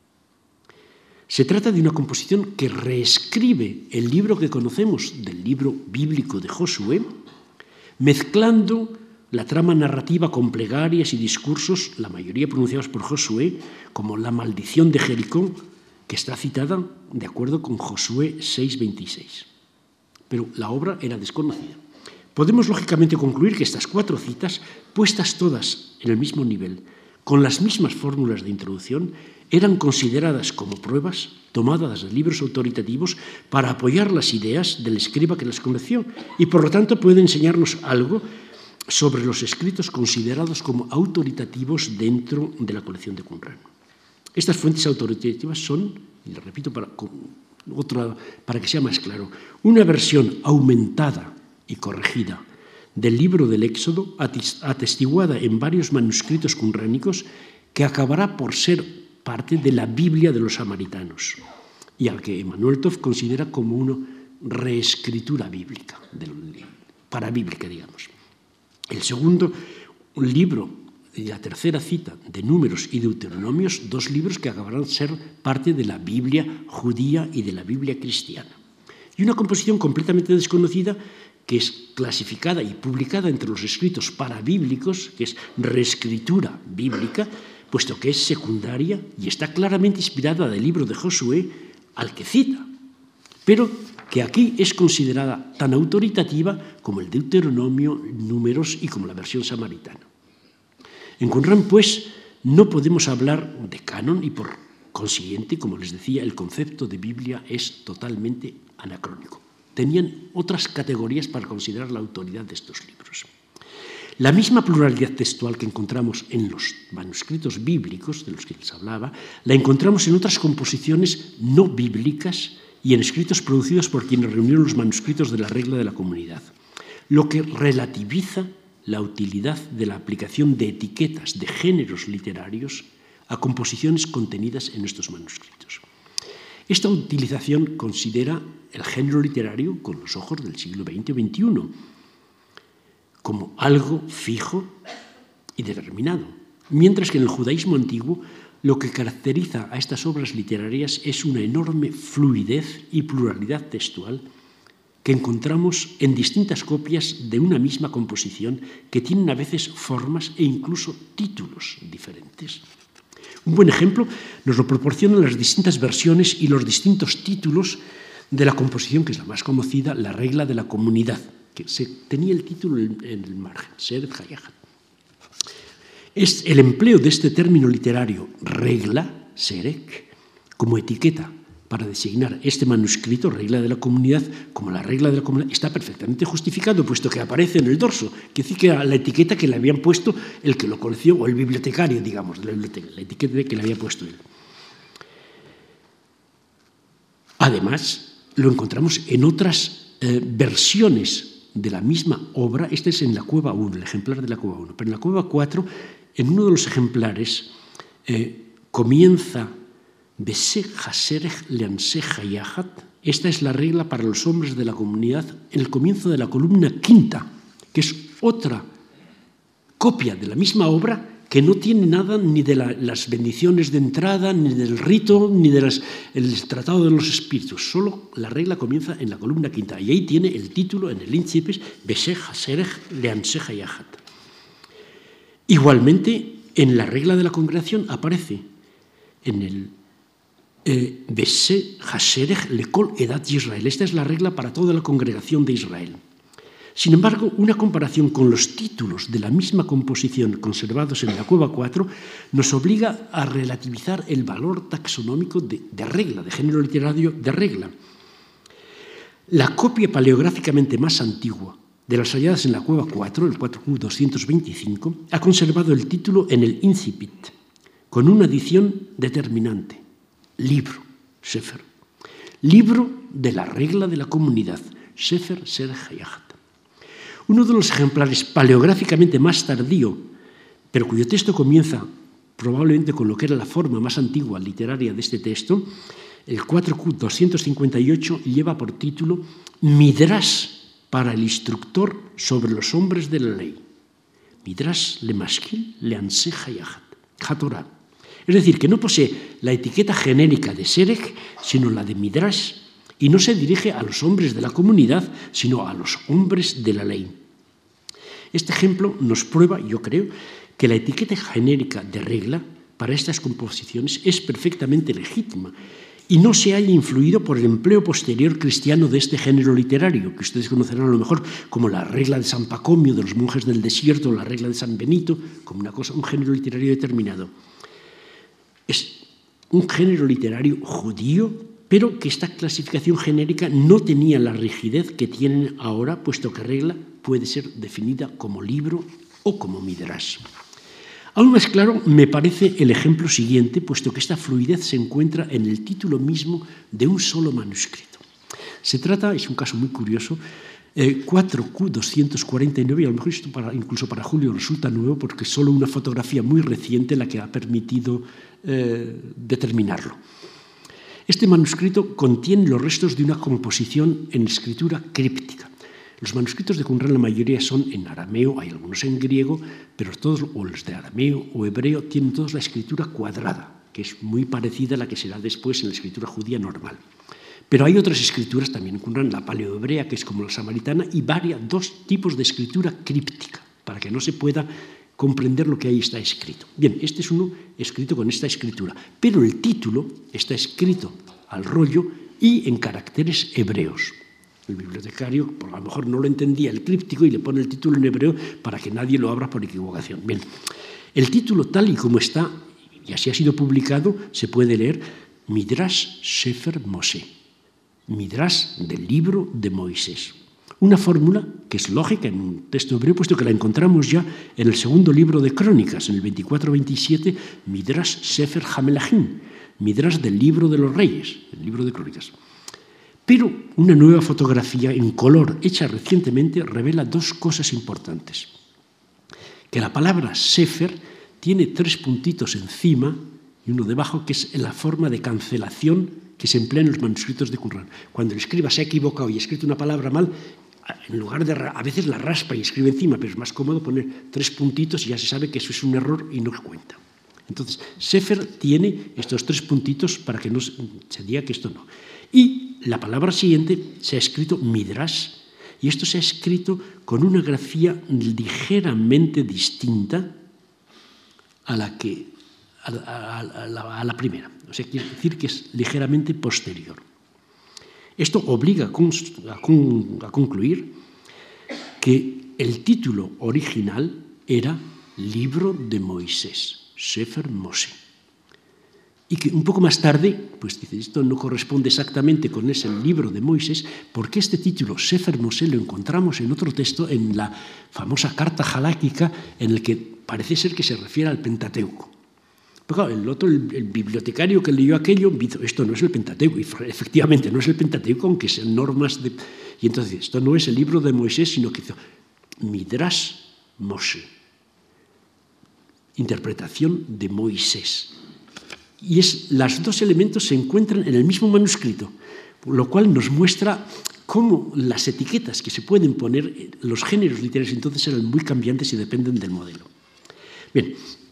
B: Se trata de una composición que reescribe el libro que conocemos del libro bíblico de Josué, mezclando la trama narrativa con plegarias y discursos, la mayoría pronunciados por Josué, como la maldición de Jericó, que está citada de acuerdo con Josué seis veintiséis. Pero la obra era desconocida. Podemos lógicamente concluir que estas cuatro citas, puestas todas en el mismo nivel, con las mismas fórmulas de introducción, eran consideradas como pruebas tomadas de libros autoritativos para apoyar las ideas del escriba que las conoció y, por lo tanto, puede enseñarnos algo sobre los escritos considerados como autoritativos dentro de la colección de Qumran. Estas fuentes autoritativas son, y lo repito para, otra, para que sea más claro, una versión aumentada y corregida del libro del Éxodo, atestiguada en varios manuscritos qumránicos, que acabará por ser parte de la Biblia de los samaritanos, y al que Emanuel Toff considera como una reescritura bíblica, parabíblica, digamos. El segundo, un libro, y la tercera cita de Números y Deuteronomios, dos libros que acabarán de ser parte de la Biblia judía y de la Biblia cristiana. Y una composición completamente desconocida que es clasificada y publicada entre los escritos parabíblicos, que es reescritura bíblica, puesto que es secundaria y está claramente inspirada del libro de Josué al que cita, pero que aquí es considerada tan autoritativa como el Deuteronomio, Números y como la versión samaritana. En Qumran, pues, no podemos hablar de canon y, por consiguiente, como les decía, el concepto de Biblia es totalmente anacrónico. Tenían otras categorías para considerar la autoridad de estos libros. La misma pluralidad textual que encontramos en los manuscritos bíblicos, de los que les hablaba, la encontramos en otras composiciones no bíblicas y en escritos producidos por quienes reunieron los manuscritos de la regla de la comunidad, lo que relativiza la utilidad de la aplicación de etiquetas de géneros literarios a composiciones contenidas en estos manuscritos. Esta utilización considera el género literario con los ojos del siglo veinte o veintiuno como algo fijo y determinado, mientras que en el judaísmo antiguo lo que caracteriza a estas obras literarias es una enorme fluidez y pluralidad textual que encontramos en distintas copias de una misma composición que tienen a veces formas e incluso títulos diferentes. Un buen ejemplo nos lo proporcionan las distintas versiones y los distintos títulos de la composición, que es la más conocida, la regla de la comunidad, que se, tenía el título en, en el margen, Seret Hayachat. Es el empleo de este término literario, regla, Serek, como etiqueta para designar este manuscrito, regla de la comunidad, como la regla de la comunidad, está perfectamente justificado, puesto que aparece en el dorso. Quiere decir que era la etiqueta que le habían puesto el que lo conoció, o el bibliotecario, digamos, de la biblioteca, la etiqueta que le había puesto él. Además, lo encontramos en otras eh, versiones de la misma obra. Este es en la cueva uno, el ejemplar de la cueva uno. Pero en la cueva cuatro, en uno de los ejemplares, eh, comienza Bese Haserech Leanse Hayahat. Esta es la regla para los hombres de la comunidad en el comienzo de la columna quinta, que es otra copia de la misma obra que no tiene nada ni de la, las bendiciones de entrada, ni del rito, ni del tratado de los espíritus. Solo la regla comienza en la columna quinta. Y ahí tiene el título en el incipit, Bese Haserech Leanse Hayahat. Igualmente, en la regla de la congregación aparece en el Bese Haserech Lekol Edat Israel. Esta es la regla para toda la congregación de Israel. Sin embargo, una comparación con los títulos de la misma composición conservados en la cueva cuatro nos obliga a relativizar el valor taxonómico de, de regla, de género literario de regla. La copia paleográficamente más antigua de las halladas en la cueva cuatro, el cuatro Q doscientos veinticinco, ha conservado el título en el incipit, con una adición determinante: libro, Sefer. Libro de la regla de la comunidad, Sefer Ser Hayachat. Uno de los ejemplares paleográficamente más tardío, pero cuyo texto comienza probablemente con lo que era la forma más antigua literaria de este texto, el cuatro Q doscientos cincuenta y ocho lleva por título Midrash para el instructor sobre los hombres de la ley. Midrash le maskil le anse hayachat, Hatorah. Es decir, que no posee la etiqueta genérica de Serek, sino la de Midrash, y no se dirige a los hombres de la comunidad, sino a los hombres de la ley. Este ejemplo nos prueba, yo creo, que la etiqueta genérica de regla para estas composiciones es perfectamente legítima y no se haya influido por el empleo posterior cristiano de este género literario, que ustedes conocerán a lo mejor como la regla de San Pacomio, de los monjes del desierto, o la regla de San Benito, como una cosa, un género literario determinado. Es un género literario judío, pero que esta clasificación genérica no tenía la rigidez que tienen ahora, puesto que regla puede ser definida como libro o como midrash. Aún más claro me parece el ejemplo siguiente, puesto que esta fluidez se encuentra en el título mismo de un solo manuscrito. Se trata, es un caso muy curioso, eh, cuatro Q doscientos cuarenta y nueve, y a lo mejor esto para, incluso para Julio resulta nuevo, porque es solo una fotografía muy reciente la que ha permitido eh, determinarlo. Este manuscrito contiene los restos de una composición en escritura críptica. Los manuscritos de Qumran, la mayoría son en arameo, hay algunos en griego, pero todos, o los de arameo o hebreo, tienen todos la escritura cuadrada, que es muy parecida a la que será después en la escritura judía normal. Pero hay otras escrituras también en Qumran, la paleohebrea, que es como la samaritana, y varias, dos tipos de escritura críptica, para que no se pueda comprender lo que ahí está escrito. Bien, este es uno escrito con esta escritura, pero el título está escrito al rollo y en caracteres hebreos. El bibliotecario, por a lo mejor no lo entendía el críptico y le pone el título en hebreo para que nadie lo abra por equivocación. Bien, el título tal y como está, y así ha sido publicado, se puede leer Midrash Sefer Moshe, Midrash del libro de Moisés. Una fórmula que es lógica en un texto hebreo, puesto que la encontramos ya en el segundo libro de Crónicas, en el veinticuatro veintisiete, Midrash Sefer Hamelachim, Midrash del libro de los reyes, el libro de Crónicas. Pero una nueva fotografía en color hecha recientemente revela dos cosas importantes. Que la palabra Sefer tiene tres puntitos encima y uno debajo, que es la forma de cancelación que se emplea en los manuscritos de Qumran. Cuando el escriba se ha equivocado y ha escrito una palabra mal, en lugar de, a veces la raspa y escribe encima, pero es más cómodo poner tres puntitos y ya se sabe que eso es un error y no se cuenta. Entonces, Sefer tiene estos tres puntitos para que no se diga que esto no. Y la palabra siguiente se ha escrito Midrash, y esto se ha escrito con una grafía ligeramente distinta a la, que, a, a, a, la, a la primera. O sea, quiere decir que es ligeramente posterior. Esto obliga a, a, a concluir que el título original era Libro de Moisés, Sefer Moshe. Y que un poco más tarde, pues dice, esto no corresponde exactamente con ese libro de Moisés, porque este título, Sefer Moshe, lo encontramos en otro texto, en la famosa carta jaláquica, en el que parece ser que se refiere al Pentateuco. Pero claro, el otro, el, el bibliotecario que leyó aquello, dijo, esto no es el Pentateuco, y efectivamente no es el Pentateuco, aunque sean normas de... Y entonces, esto no es el libro de Moisés, sino que hizo Midrash Moshe, interpretación de Moisés. Y es, los dos elementos se encuentran en el mismo manuscrito, lo cual nos muestra cómo las etiquetas que se pueden poner, los géneros literarios entonces eran muy cambiantes y dependen del modelo. Bien,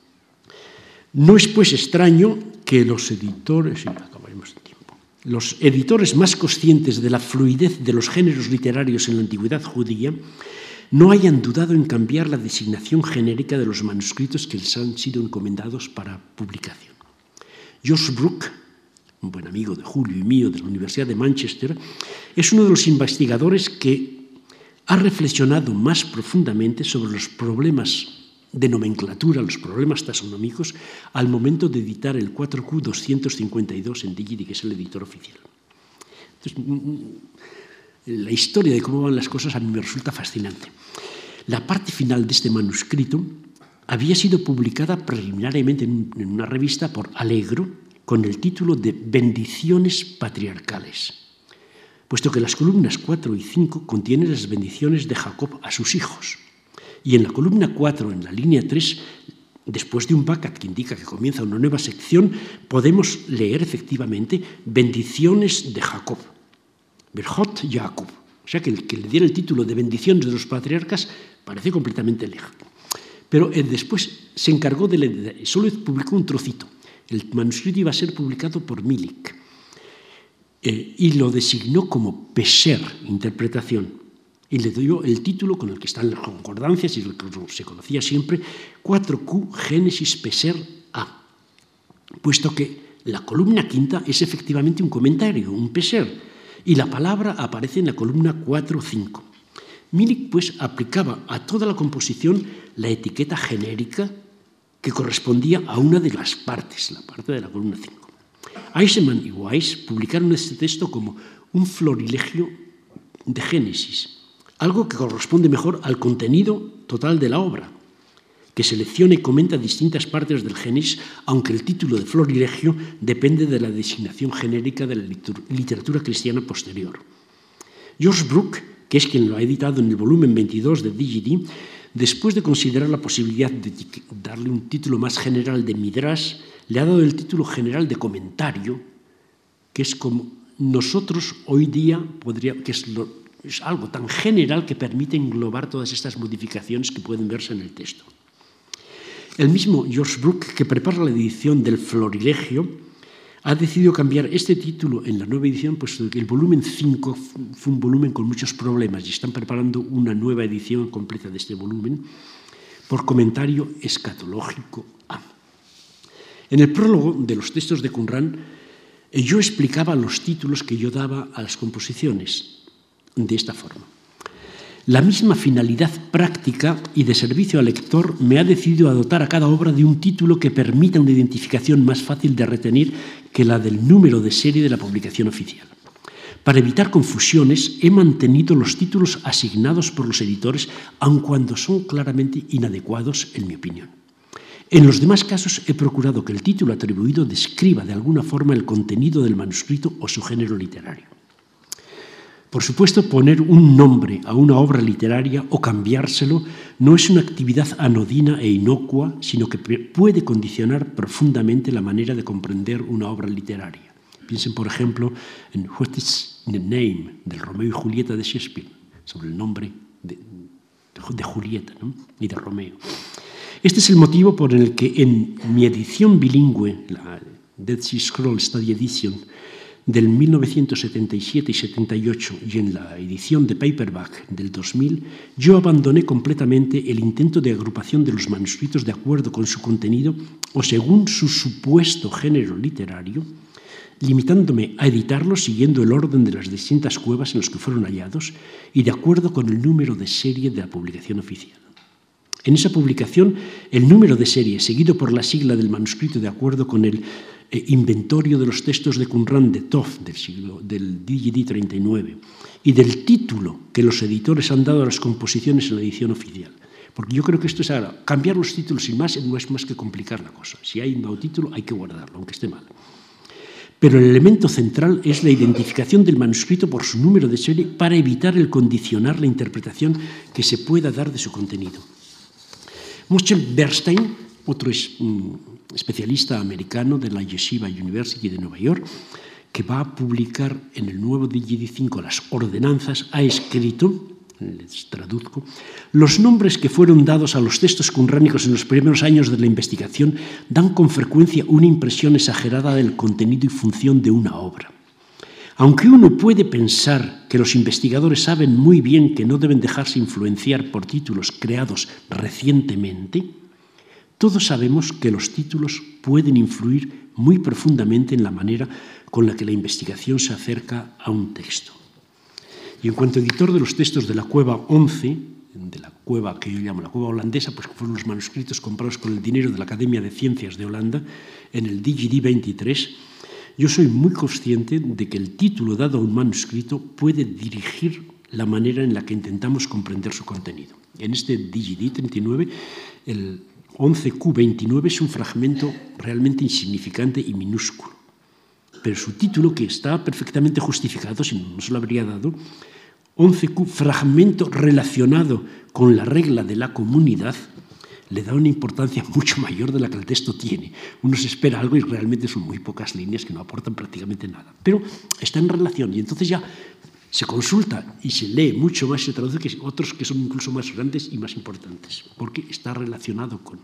B: no es pues extraño que los editores, y acabaremos el tiempo, los editores más conscientes de la fluidez de los géneros literarios en la antigüedad judía no hayan dudado en cambiar la designación genérica de los manuscritos que les han sido encomendados para publicación. George Brooke, un buen amigo de Julio y mío de la Universidad de Manchester, es uno de los investigadores que ha reflexionado más profundamente sobre los problemas de nomenclatura, los problemas taxonómicos, al momento de editar el cuatro Q doscientos cincuenta y dos en Digidi, que es el editor oficial. Entonces, la historia de cómo van las cosas a mí me resulta fascinante. La parte final de este manuscrito había sido publicada preliminarmente en una revista por Allegro con el título de Bendiciones patriarcales, puesto que las columnas cuatro y cinco contienen las bendiciones de Jacob a sus hijos. Y en la columna cuatro, en la línea tres, después de un backup que indica que comienza una nueva sección, podemos leer efectivamente bendiciones de Jacob, Berjot Jacob. O sea que el que le diera el título de bendiciones de los patriarcas parece completamente lejano. Pero eh, después se encargó de leer, solo publicó un trocito. El manuscrito iba a ser publicado por Milik eh, y lo designó como Pesher, interpretación, y le dio el título con el que están las concordancias y el que se conocía siempre, cuatro Q Génesis Pesher A, puesto que la columna quinta es efectivamente un comentario, un Pesher, y la palabra aparece en la columna cuatro cinco. Milik, pues, aplicaba a toda la composición la etiqueta genérica que correspondía a una de las partes, la parte de la columna cinco. Eisenman y Weiss publicaron este texto como un florilegio de Génesis, algo que corresponde mejor al contenido total de la obra, que selecciona y comenta distintas partes del Génesis, aunque el título de florilegio depende de la designación genérica de la literatura cristiana posterior. George Brooke, que es quien lo ha editado en el volumen veintidós de Digidi, después de considerar la posibilidad de darle un título más general de Midrash, le ha dado el título general de comentario, que es como nosotros hoy día podría, que es, lo, es algo tan general que permite englobar todas estas modificaciones que pueden verse en el texto. El mismo George Brooke, que prepara la edición del Florilegio, ha decidido cambiar este título en la nueva edición, puesto que el volumen cinco fue un volumen con muchos problemas y están preparando una nueva edición completa de este volumen por comentario escatológico A. En el prólogo de los textos de Qumran, yo explicaba los títulos que yo daba a las composiciones de esta forma. La misma finalidad práctica y de servicio al lector me ha decidido a dotar a cada obra de un título que permita una identificación más fácil de retener que la del número de serie de la publicación oficial. Para evitar confusiones, he mantenido los títulos asignados por los editores, aun cuando son claramente inadecuados, en mi opinión. En los demás casos, he procurado que el título atribuido describa de alguna forma el contenido del manuscrito o su género literario. Por supuesto, poner un nombre a una obra literaria o cambiárselo no es una actividad anodina e inocua, sino que puede condicionar profundamente la manera de comprender una obra literaria. Piensen, por ejemplo, en What is the Name, del Romeo y Julieta de Shakespeare, sobre el nombre de, de Julieta, ¿no? Y de Romeo. Este es el motivo por el que en mi edición bilingüe, la Dead Sea Scrolls Study Edition, del mil novecientos setenta y siete y setenta y ocho, y en la edición de paperback del dos mil, yo abandoné completamente el intento de agrupación de los manuscritos de acuerdo con su contenido o según su supuesto género literario, limitándome a editarlos siguiendo el orden de las distintas cuevas en las que fueron hallados y de acuerdo con el número de serie de la publicación oficial. En esa publicación, el número de serie, seguido por la sigla del manuscrito de acuerdo con el eh, inventario de los textos de Qumran de Toph del, siglo, del D G D treinta y nueve y del título que los editores han dado a las composiciones en la edición oficial. Porque yo creo que esto es ahora, cambiar los títulos sin más no es más que complicar la cosa. Si hay un nuevo título hay que guardarlo, aunque esté mal. Pero el elemento central es la identificación del manuscrito por su número de serie para evitar el condicionar la interpretación que se pueda dar de su contenido. Moshe Bernstein, otro es, um, especialista americano de la Yeshiva University de Nueva York, que va a publicar en el nuevo D G D cinco las ordenanzas, ha escrito, les traduzco, los nombres que fueron dados a los textos qumránicos en los primeros años de la investigación dan con frecuencia una impresión exagerada del contenido y función de una obra. Aunque uno puede pensar que los investigadores saben muy bien que no deben dejarse influenciar por títulos creados recientemente, todos sabemos que los títulos pueden influir muy profundamente en la manera con la que la investigación se acerca a un texto. Y en cuanto editor de los textos de la cueva once, de la cueva que yo llamo la cueva holandesa, pues que fueron los manuscritos comprados con el dinero de la Academia de Ciencias de Holanda en el D G D veintitrés, yo soy muy consciente de que el título dado a un manuscrito puede dirigir la manera en la que intentamos comprender su contenido. En este D G D treinta y nueve, el once Q veintinueve es un fragmento realmente insignificante y minúsculo, pero su título, que está perfectamente justificado, si no, no se lo habría dado, once Q, fragmento relacionado con la regla de la comunidad, le da una importancia mucho mayor de la que el texto tiene. Uno se espera algo y realmente son muy pocas líneas que no aportan prácticamente nada. Pero está en relación y entonces ya se consulta y se lee mucho más y se traduce que otros que son incluso más grandes y más importantes, porque está relacionado con.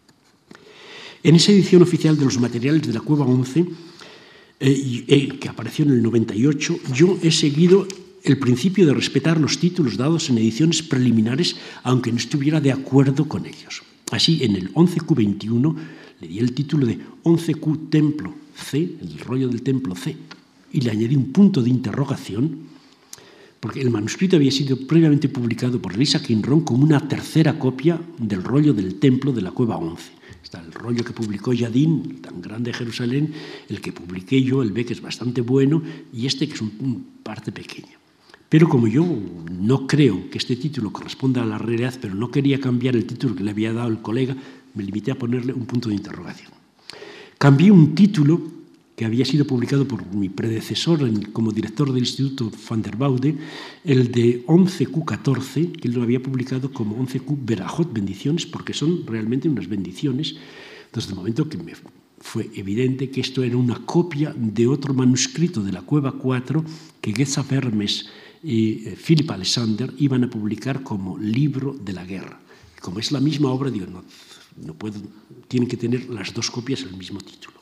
B: En esa edición oficial de los materiales de la Cueva once, eh, eh, que apareció en el noventa y ocho, yo he seguido el principio de respetar los títulos dados en ediciones preliminares, aunque no estuviera de acuerdo con ellos. Así, en el once Q veintiuno le di el título de once Q Templo C, el rollo del Templo C, y le añadí un punto de interrogación, porque el manuscrito había sido previamente publicado por Lisa Kinron como una tercera copia del rollo del Templo de la Cueva once. Está el rollo que publicó Yadin, tan grande de Jerusalén, el que publiqué yo, el B, que es bastante bueno, y este que es una un parte pequeña. Pero como yo no creo que este título corresponda a la realidad, pero no quería cambiar el título que le había dado el colega, me limité a ponerle un punto de interrogación. Cambié un título que había sido publicado por mi predecesor en, como director del Instituto Van der Baude, el de once Q catorce, que él lo había publicado como once Q Berajot, bendiciones, porque son realmente unas bendiciones. Desde el momento que me fue evidente que esto era una copia de otro manuscrito de la Cueva cuatro que Getza Vermes y Philip Alexander iban a publicar como libro de la guerra. Como es la misma obra, digo, no, no puedo, tienen que tener las dos copias el mismo título.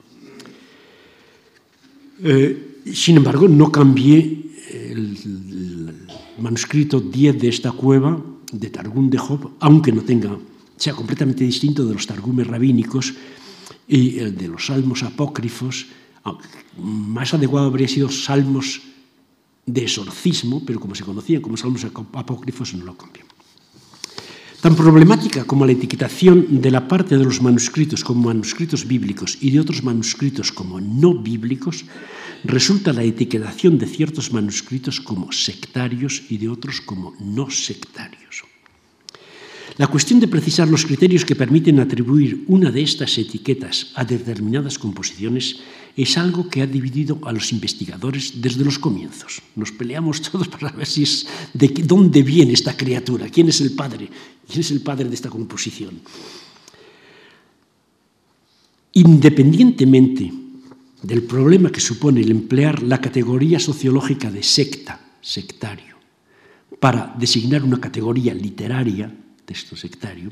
B: Eh, sin embargo, no cambié el, el manuscrito diez de esta cueva, de Targum de Job, aunque no tenga, sea completamente distinto de los Targumes rabínicos y el de los salmos apócrifos. Más adecuado habría sido salmos de exorcismo, pero como se conocían como salmos apócrifos, no lo cambió. Tan problemática como la etiquetación de la parte de los manuscritos como manuscritos bíblicos y de otros manuscritos como no bíblicos, resulta la etiquetación de ciertos manuscritos como sectarios y de otros como no sectarios. La cuestión de precisar los criterios que permiten atribuir una de estas etiquetas a determinadas composiciones es algo que ha dividido a los investigadores desde los comienzos. Nos peleamos todos para ver si es de dónde viene esta criatura, quién es el padre, quién es el padre de esta composición. Independientemente del problema que supone el emplear la categoría sociológica de secta, sectario, para designar una categoría literaria, texto sectario,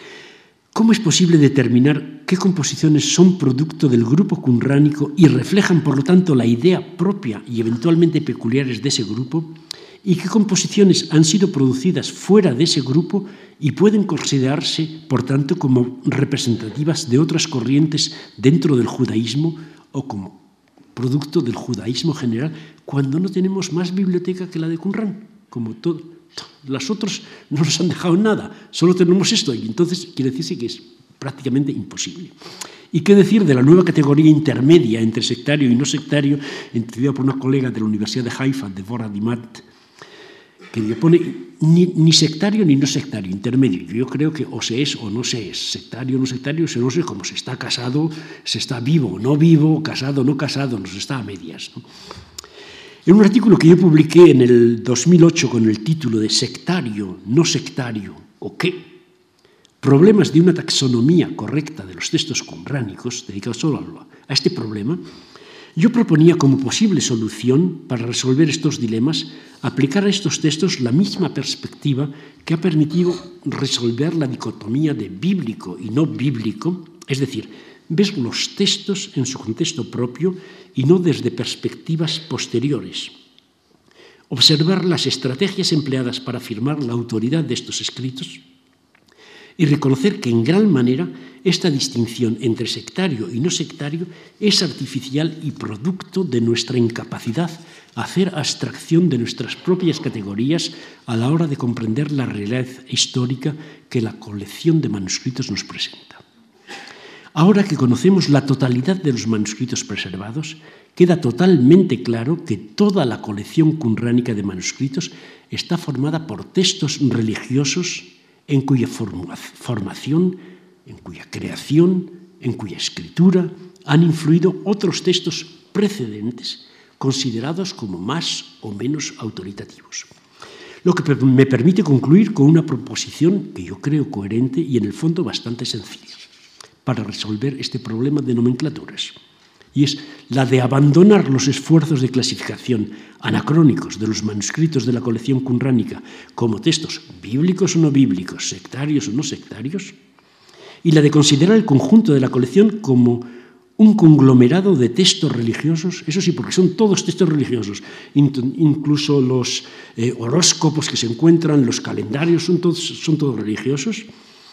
B: ¿cómo es posible determinar qué composiciones son producto del grupo qumránico y reflejan, por lo tanto, la idea propia y eventualmente peculiares de ese grupo? ¿Y qué composiciones han sido producidas fuera de ese grupo y pueden considerarse, por tanto, como representativas de otras corrientes dentro del judaísmo o como producto del judaísmo general, cuando no tenemos más biblioteca que la de Qumrán? Como todo, las otras no nos han dejado nada, solo tenemos esto, y entonces quiere decirse que es prácticamente imposible. ¿Y qué decir de la nueva categoría intermedia entre sectario y no sectario, entendida por una colega de la Universidad de Haifa, Devorah Dimat, que le pone ni, ni sectario ni no sectario, intermedio? Yo creo que o se es o no se es, sectario o no sectario, se no sé cómo se está casado, se está vivo o no vivo, casado o no casado, no se está a medias, ¿no? En un artículo que yo publiqué en el dos mil ocho con el título de Sectario, no sectario, ¿o qué? Problemas de una taxonomía correcta de los textos qumránicos, dedicado solo a este problema, yo proponía como posible solución para resolver estos dilemas aplicar a estos textos la misma perspectiva que ha permitido resolver la dicotomía de bíblico y no bíblico, es decir, ver los textos en su contexto propio y no desde perspectivas posteriores. Observar las estrategias empleadas para afirmar la autoridad de estos escritos y reconocer que en gran manera esta distinción entre sectario y no sectario es artificial y producto de nuestra incapacidad a hacer abstracción de nuestras propias categorías a la hora de comprender la realidad histórica que la colección de manuscritos nos presenta. Ahora que conocemos la totalidad de los manuscritos preservados, queda totalmente claro que toda la colección qumránica de manuscritos está formada por textos religiosos en cuya formación, en cuya creación, en cuya escritura han influido otros textos precedentes considerados como más o menos autoritativos. Lo que me permite concluir con una proposición que yo creo coherente y en el fondo bastante sencilla para resolver este problema de nomenclaturas, y es la de abandonar los esfuerzos de clasificación anacrónicos de los manuscritos de la colección qumránica como textos bíblicos o no bíblicos, sectarios o no sectarios, y la de considerar el conjunto de la colección como un conglomerado de textos religiosos, eso sí, porque son todos textos religiosos, incluso los eh, horóscopos que se encuentran, los calendarios, son todos, son todos religiosos,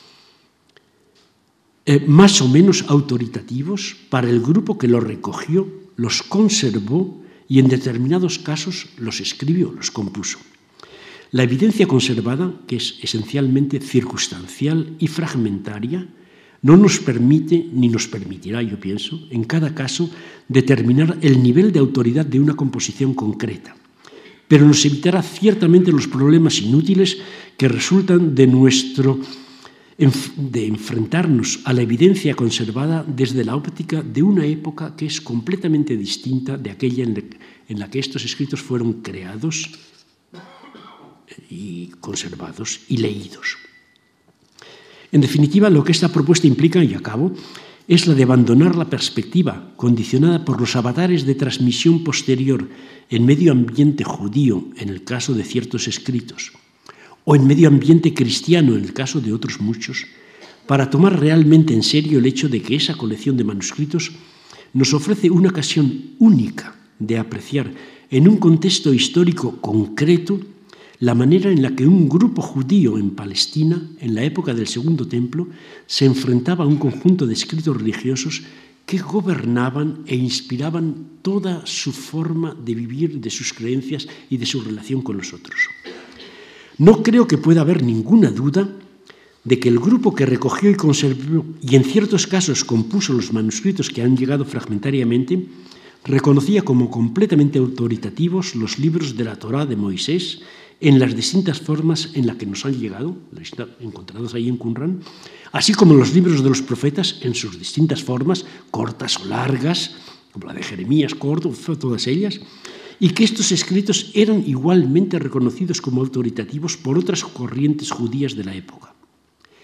B: Eh, más o menos autoritativos para el grupo que los recogió, los conservó y en determinados casos los escribió, los compuso. La evidencia conservada, que es esencialmente circunstancial y fragmentaria, no nos permite, ni nos permitirá, yo pienso, en cada caso, determinar el nivel de autoridad de una composición concreta, pero nos evitará ciertamente los problemas inútiles que resultan de nuestro de enfrentarnos a la evidencia conservada desde la óptica de una época que es completamente distinta de aquella en la que estos escritos fueron creados y conservados y leídos. En definitiva, lo que esta propuesta implica, y acabo, es la de abandonar la perspectiva condicionada por los avatares de transmisión posterior en medio ambiente judío, en el caso de ciertos escritos, o en medio ambiente cristiano, en el caso de otros muchos, para tomar realmente en serio el hecho de que esa colección de manuscritos nos ofrece una ocasión única de apreciar en un contexto histórico concreto la manera en la que un grupo judío en Palestina, en la época del Segundo Templo, se enfrentaba a un conjunto de escritos religiosos que gobernaban e inspiraban toda su forma de vivir, de sus creencias y de su relación con los otros. No creo que pueda haber ninguna duda de que el grupo que recogió y conservó y en ciertos casos compuso los manuscritos que han llegado fragmentariamente reconocía como completamente autoritativos los libros de la Torá de Moisés en las distintas formas en las que nos han llegado, encontrados ahí en Qumrán, así como los libros de los profetas en sus distintas formas, cortas o largas, como la de Jeremías, corto, todas ellas, y que estos escritos eran igualmente reconocidos como autoritativos por otras corrientes judías de la época.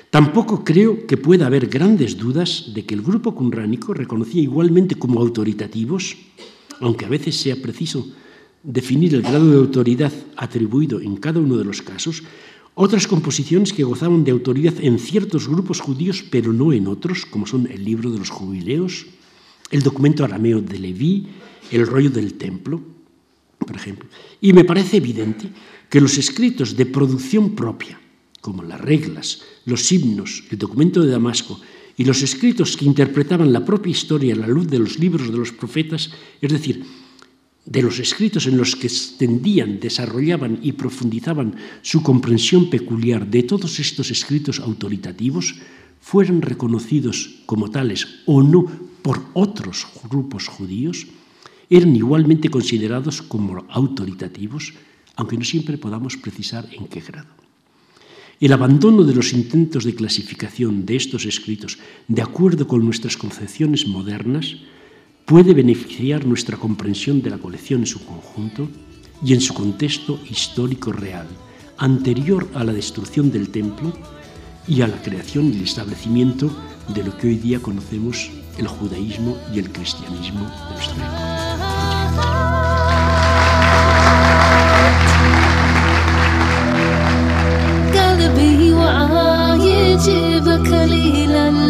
B: Tampoco creo que pueda haber grandes dudas de que el grupo qumránico reconocía igualmente como autoritativos, aunque a veces sea preciso definir el grado de autoridad atribuido en cada uno de los casos, otras composiciones que gozaban de autoridad en ciertos grupos judíos, pero no en otros, como son el libro de los jubileos, el documento arameo de Leví, el rollo del templo, por ejemplo. Y me parece evidente que los escritos de producción propia, como las reglas, los himnos, el documento de Damasco y los escritos que interpretaban la propia historia a la luz de los libros de los profetas, es decir, de los escritos en los que extendían, desarrollaban y profundizaban su comprensión peculiar de todos estos escritos autoritativos, fueran reconocidos como tales o no por otros grupos judíos, eran igualmente considerados como autoritativos, aunque no siempre podamos precisar en qué grado. El abandono de los intentos de clasificación de estos escritos de acuerdo con nuestras concepciones modernas puede beneficiar nuestra comprensión de la colección en su conjunto y en su contexto histórico real, anterior a la destrucción del templo y a la creación y el establecimiento de lo que hoy día conocemos el judaísmo y el cristianismo de nuestra época.
C: قلبي وعايجي بك ليلا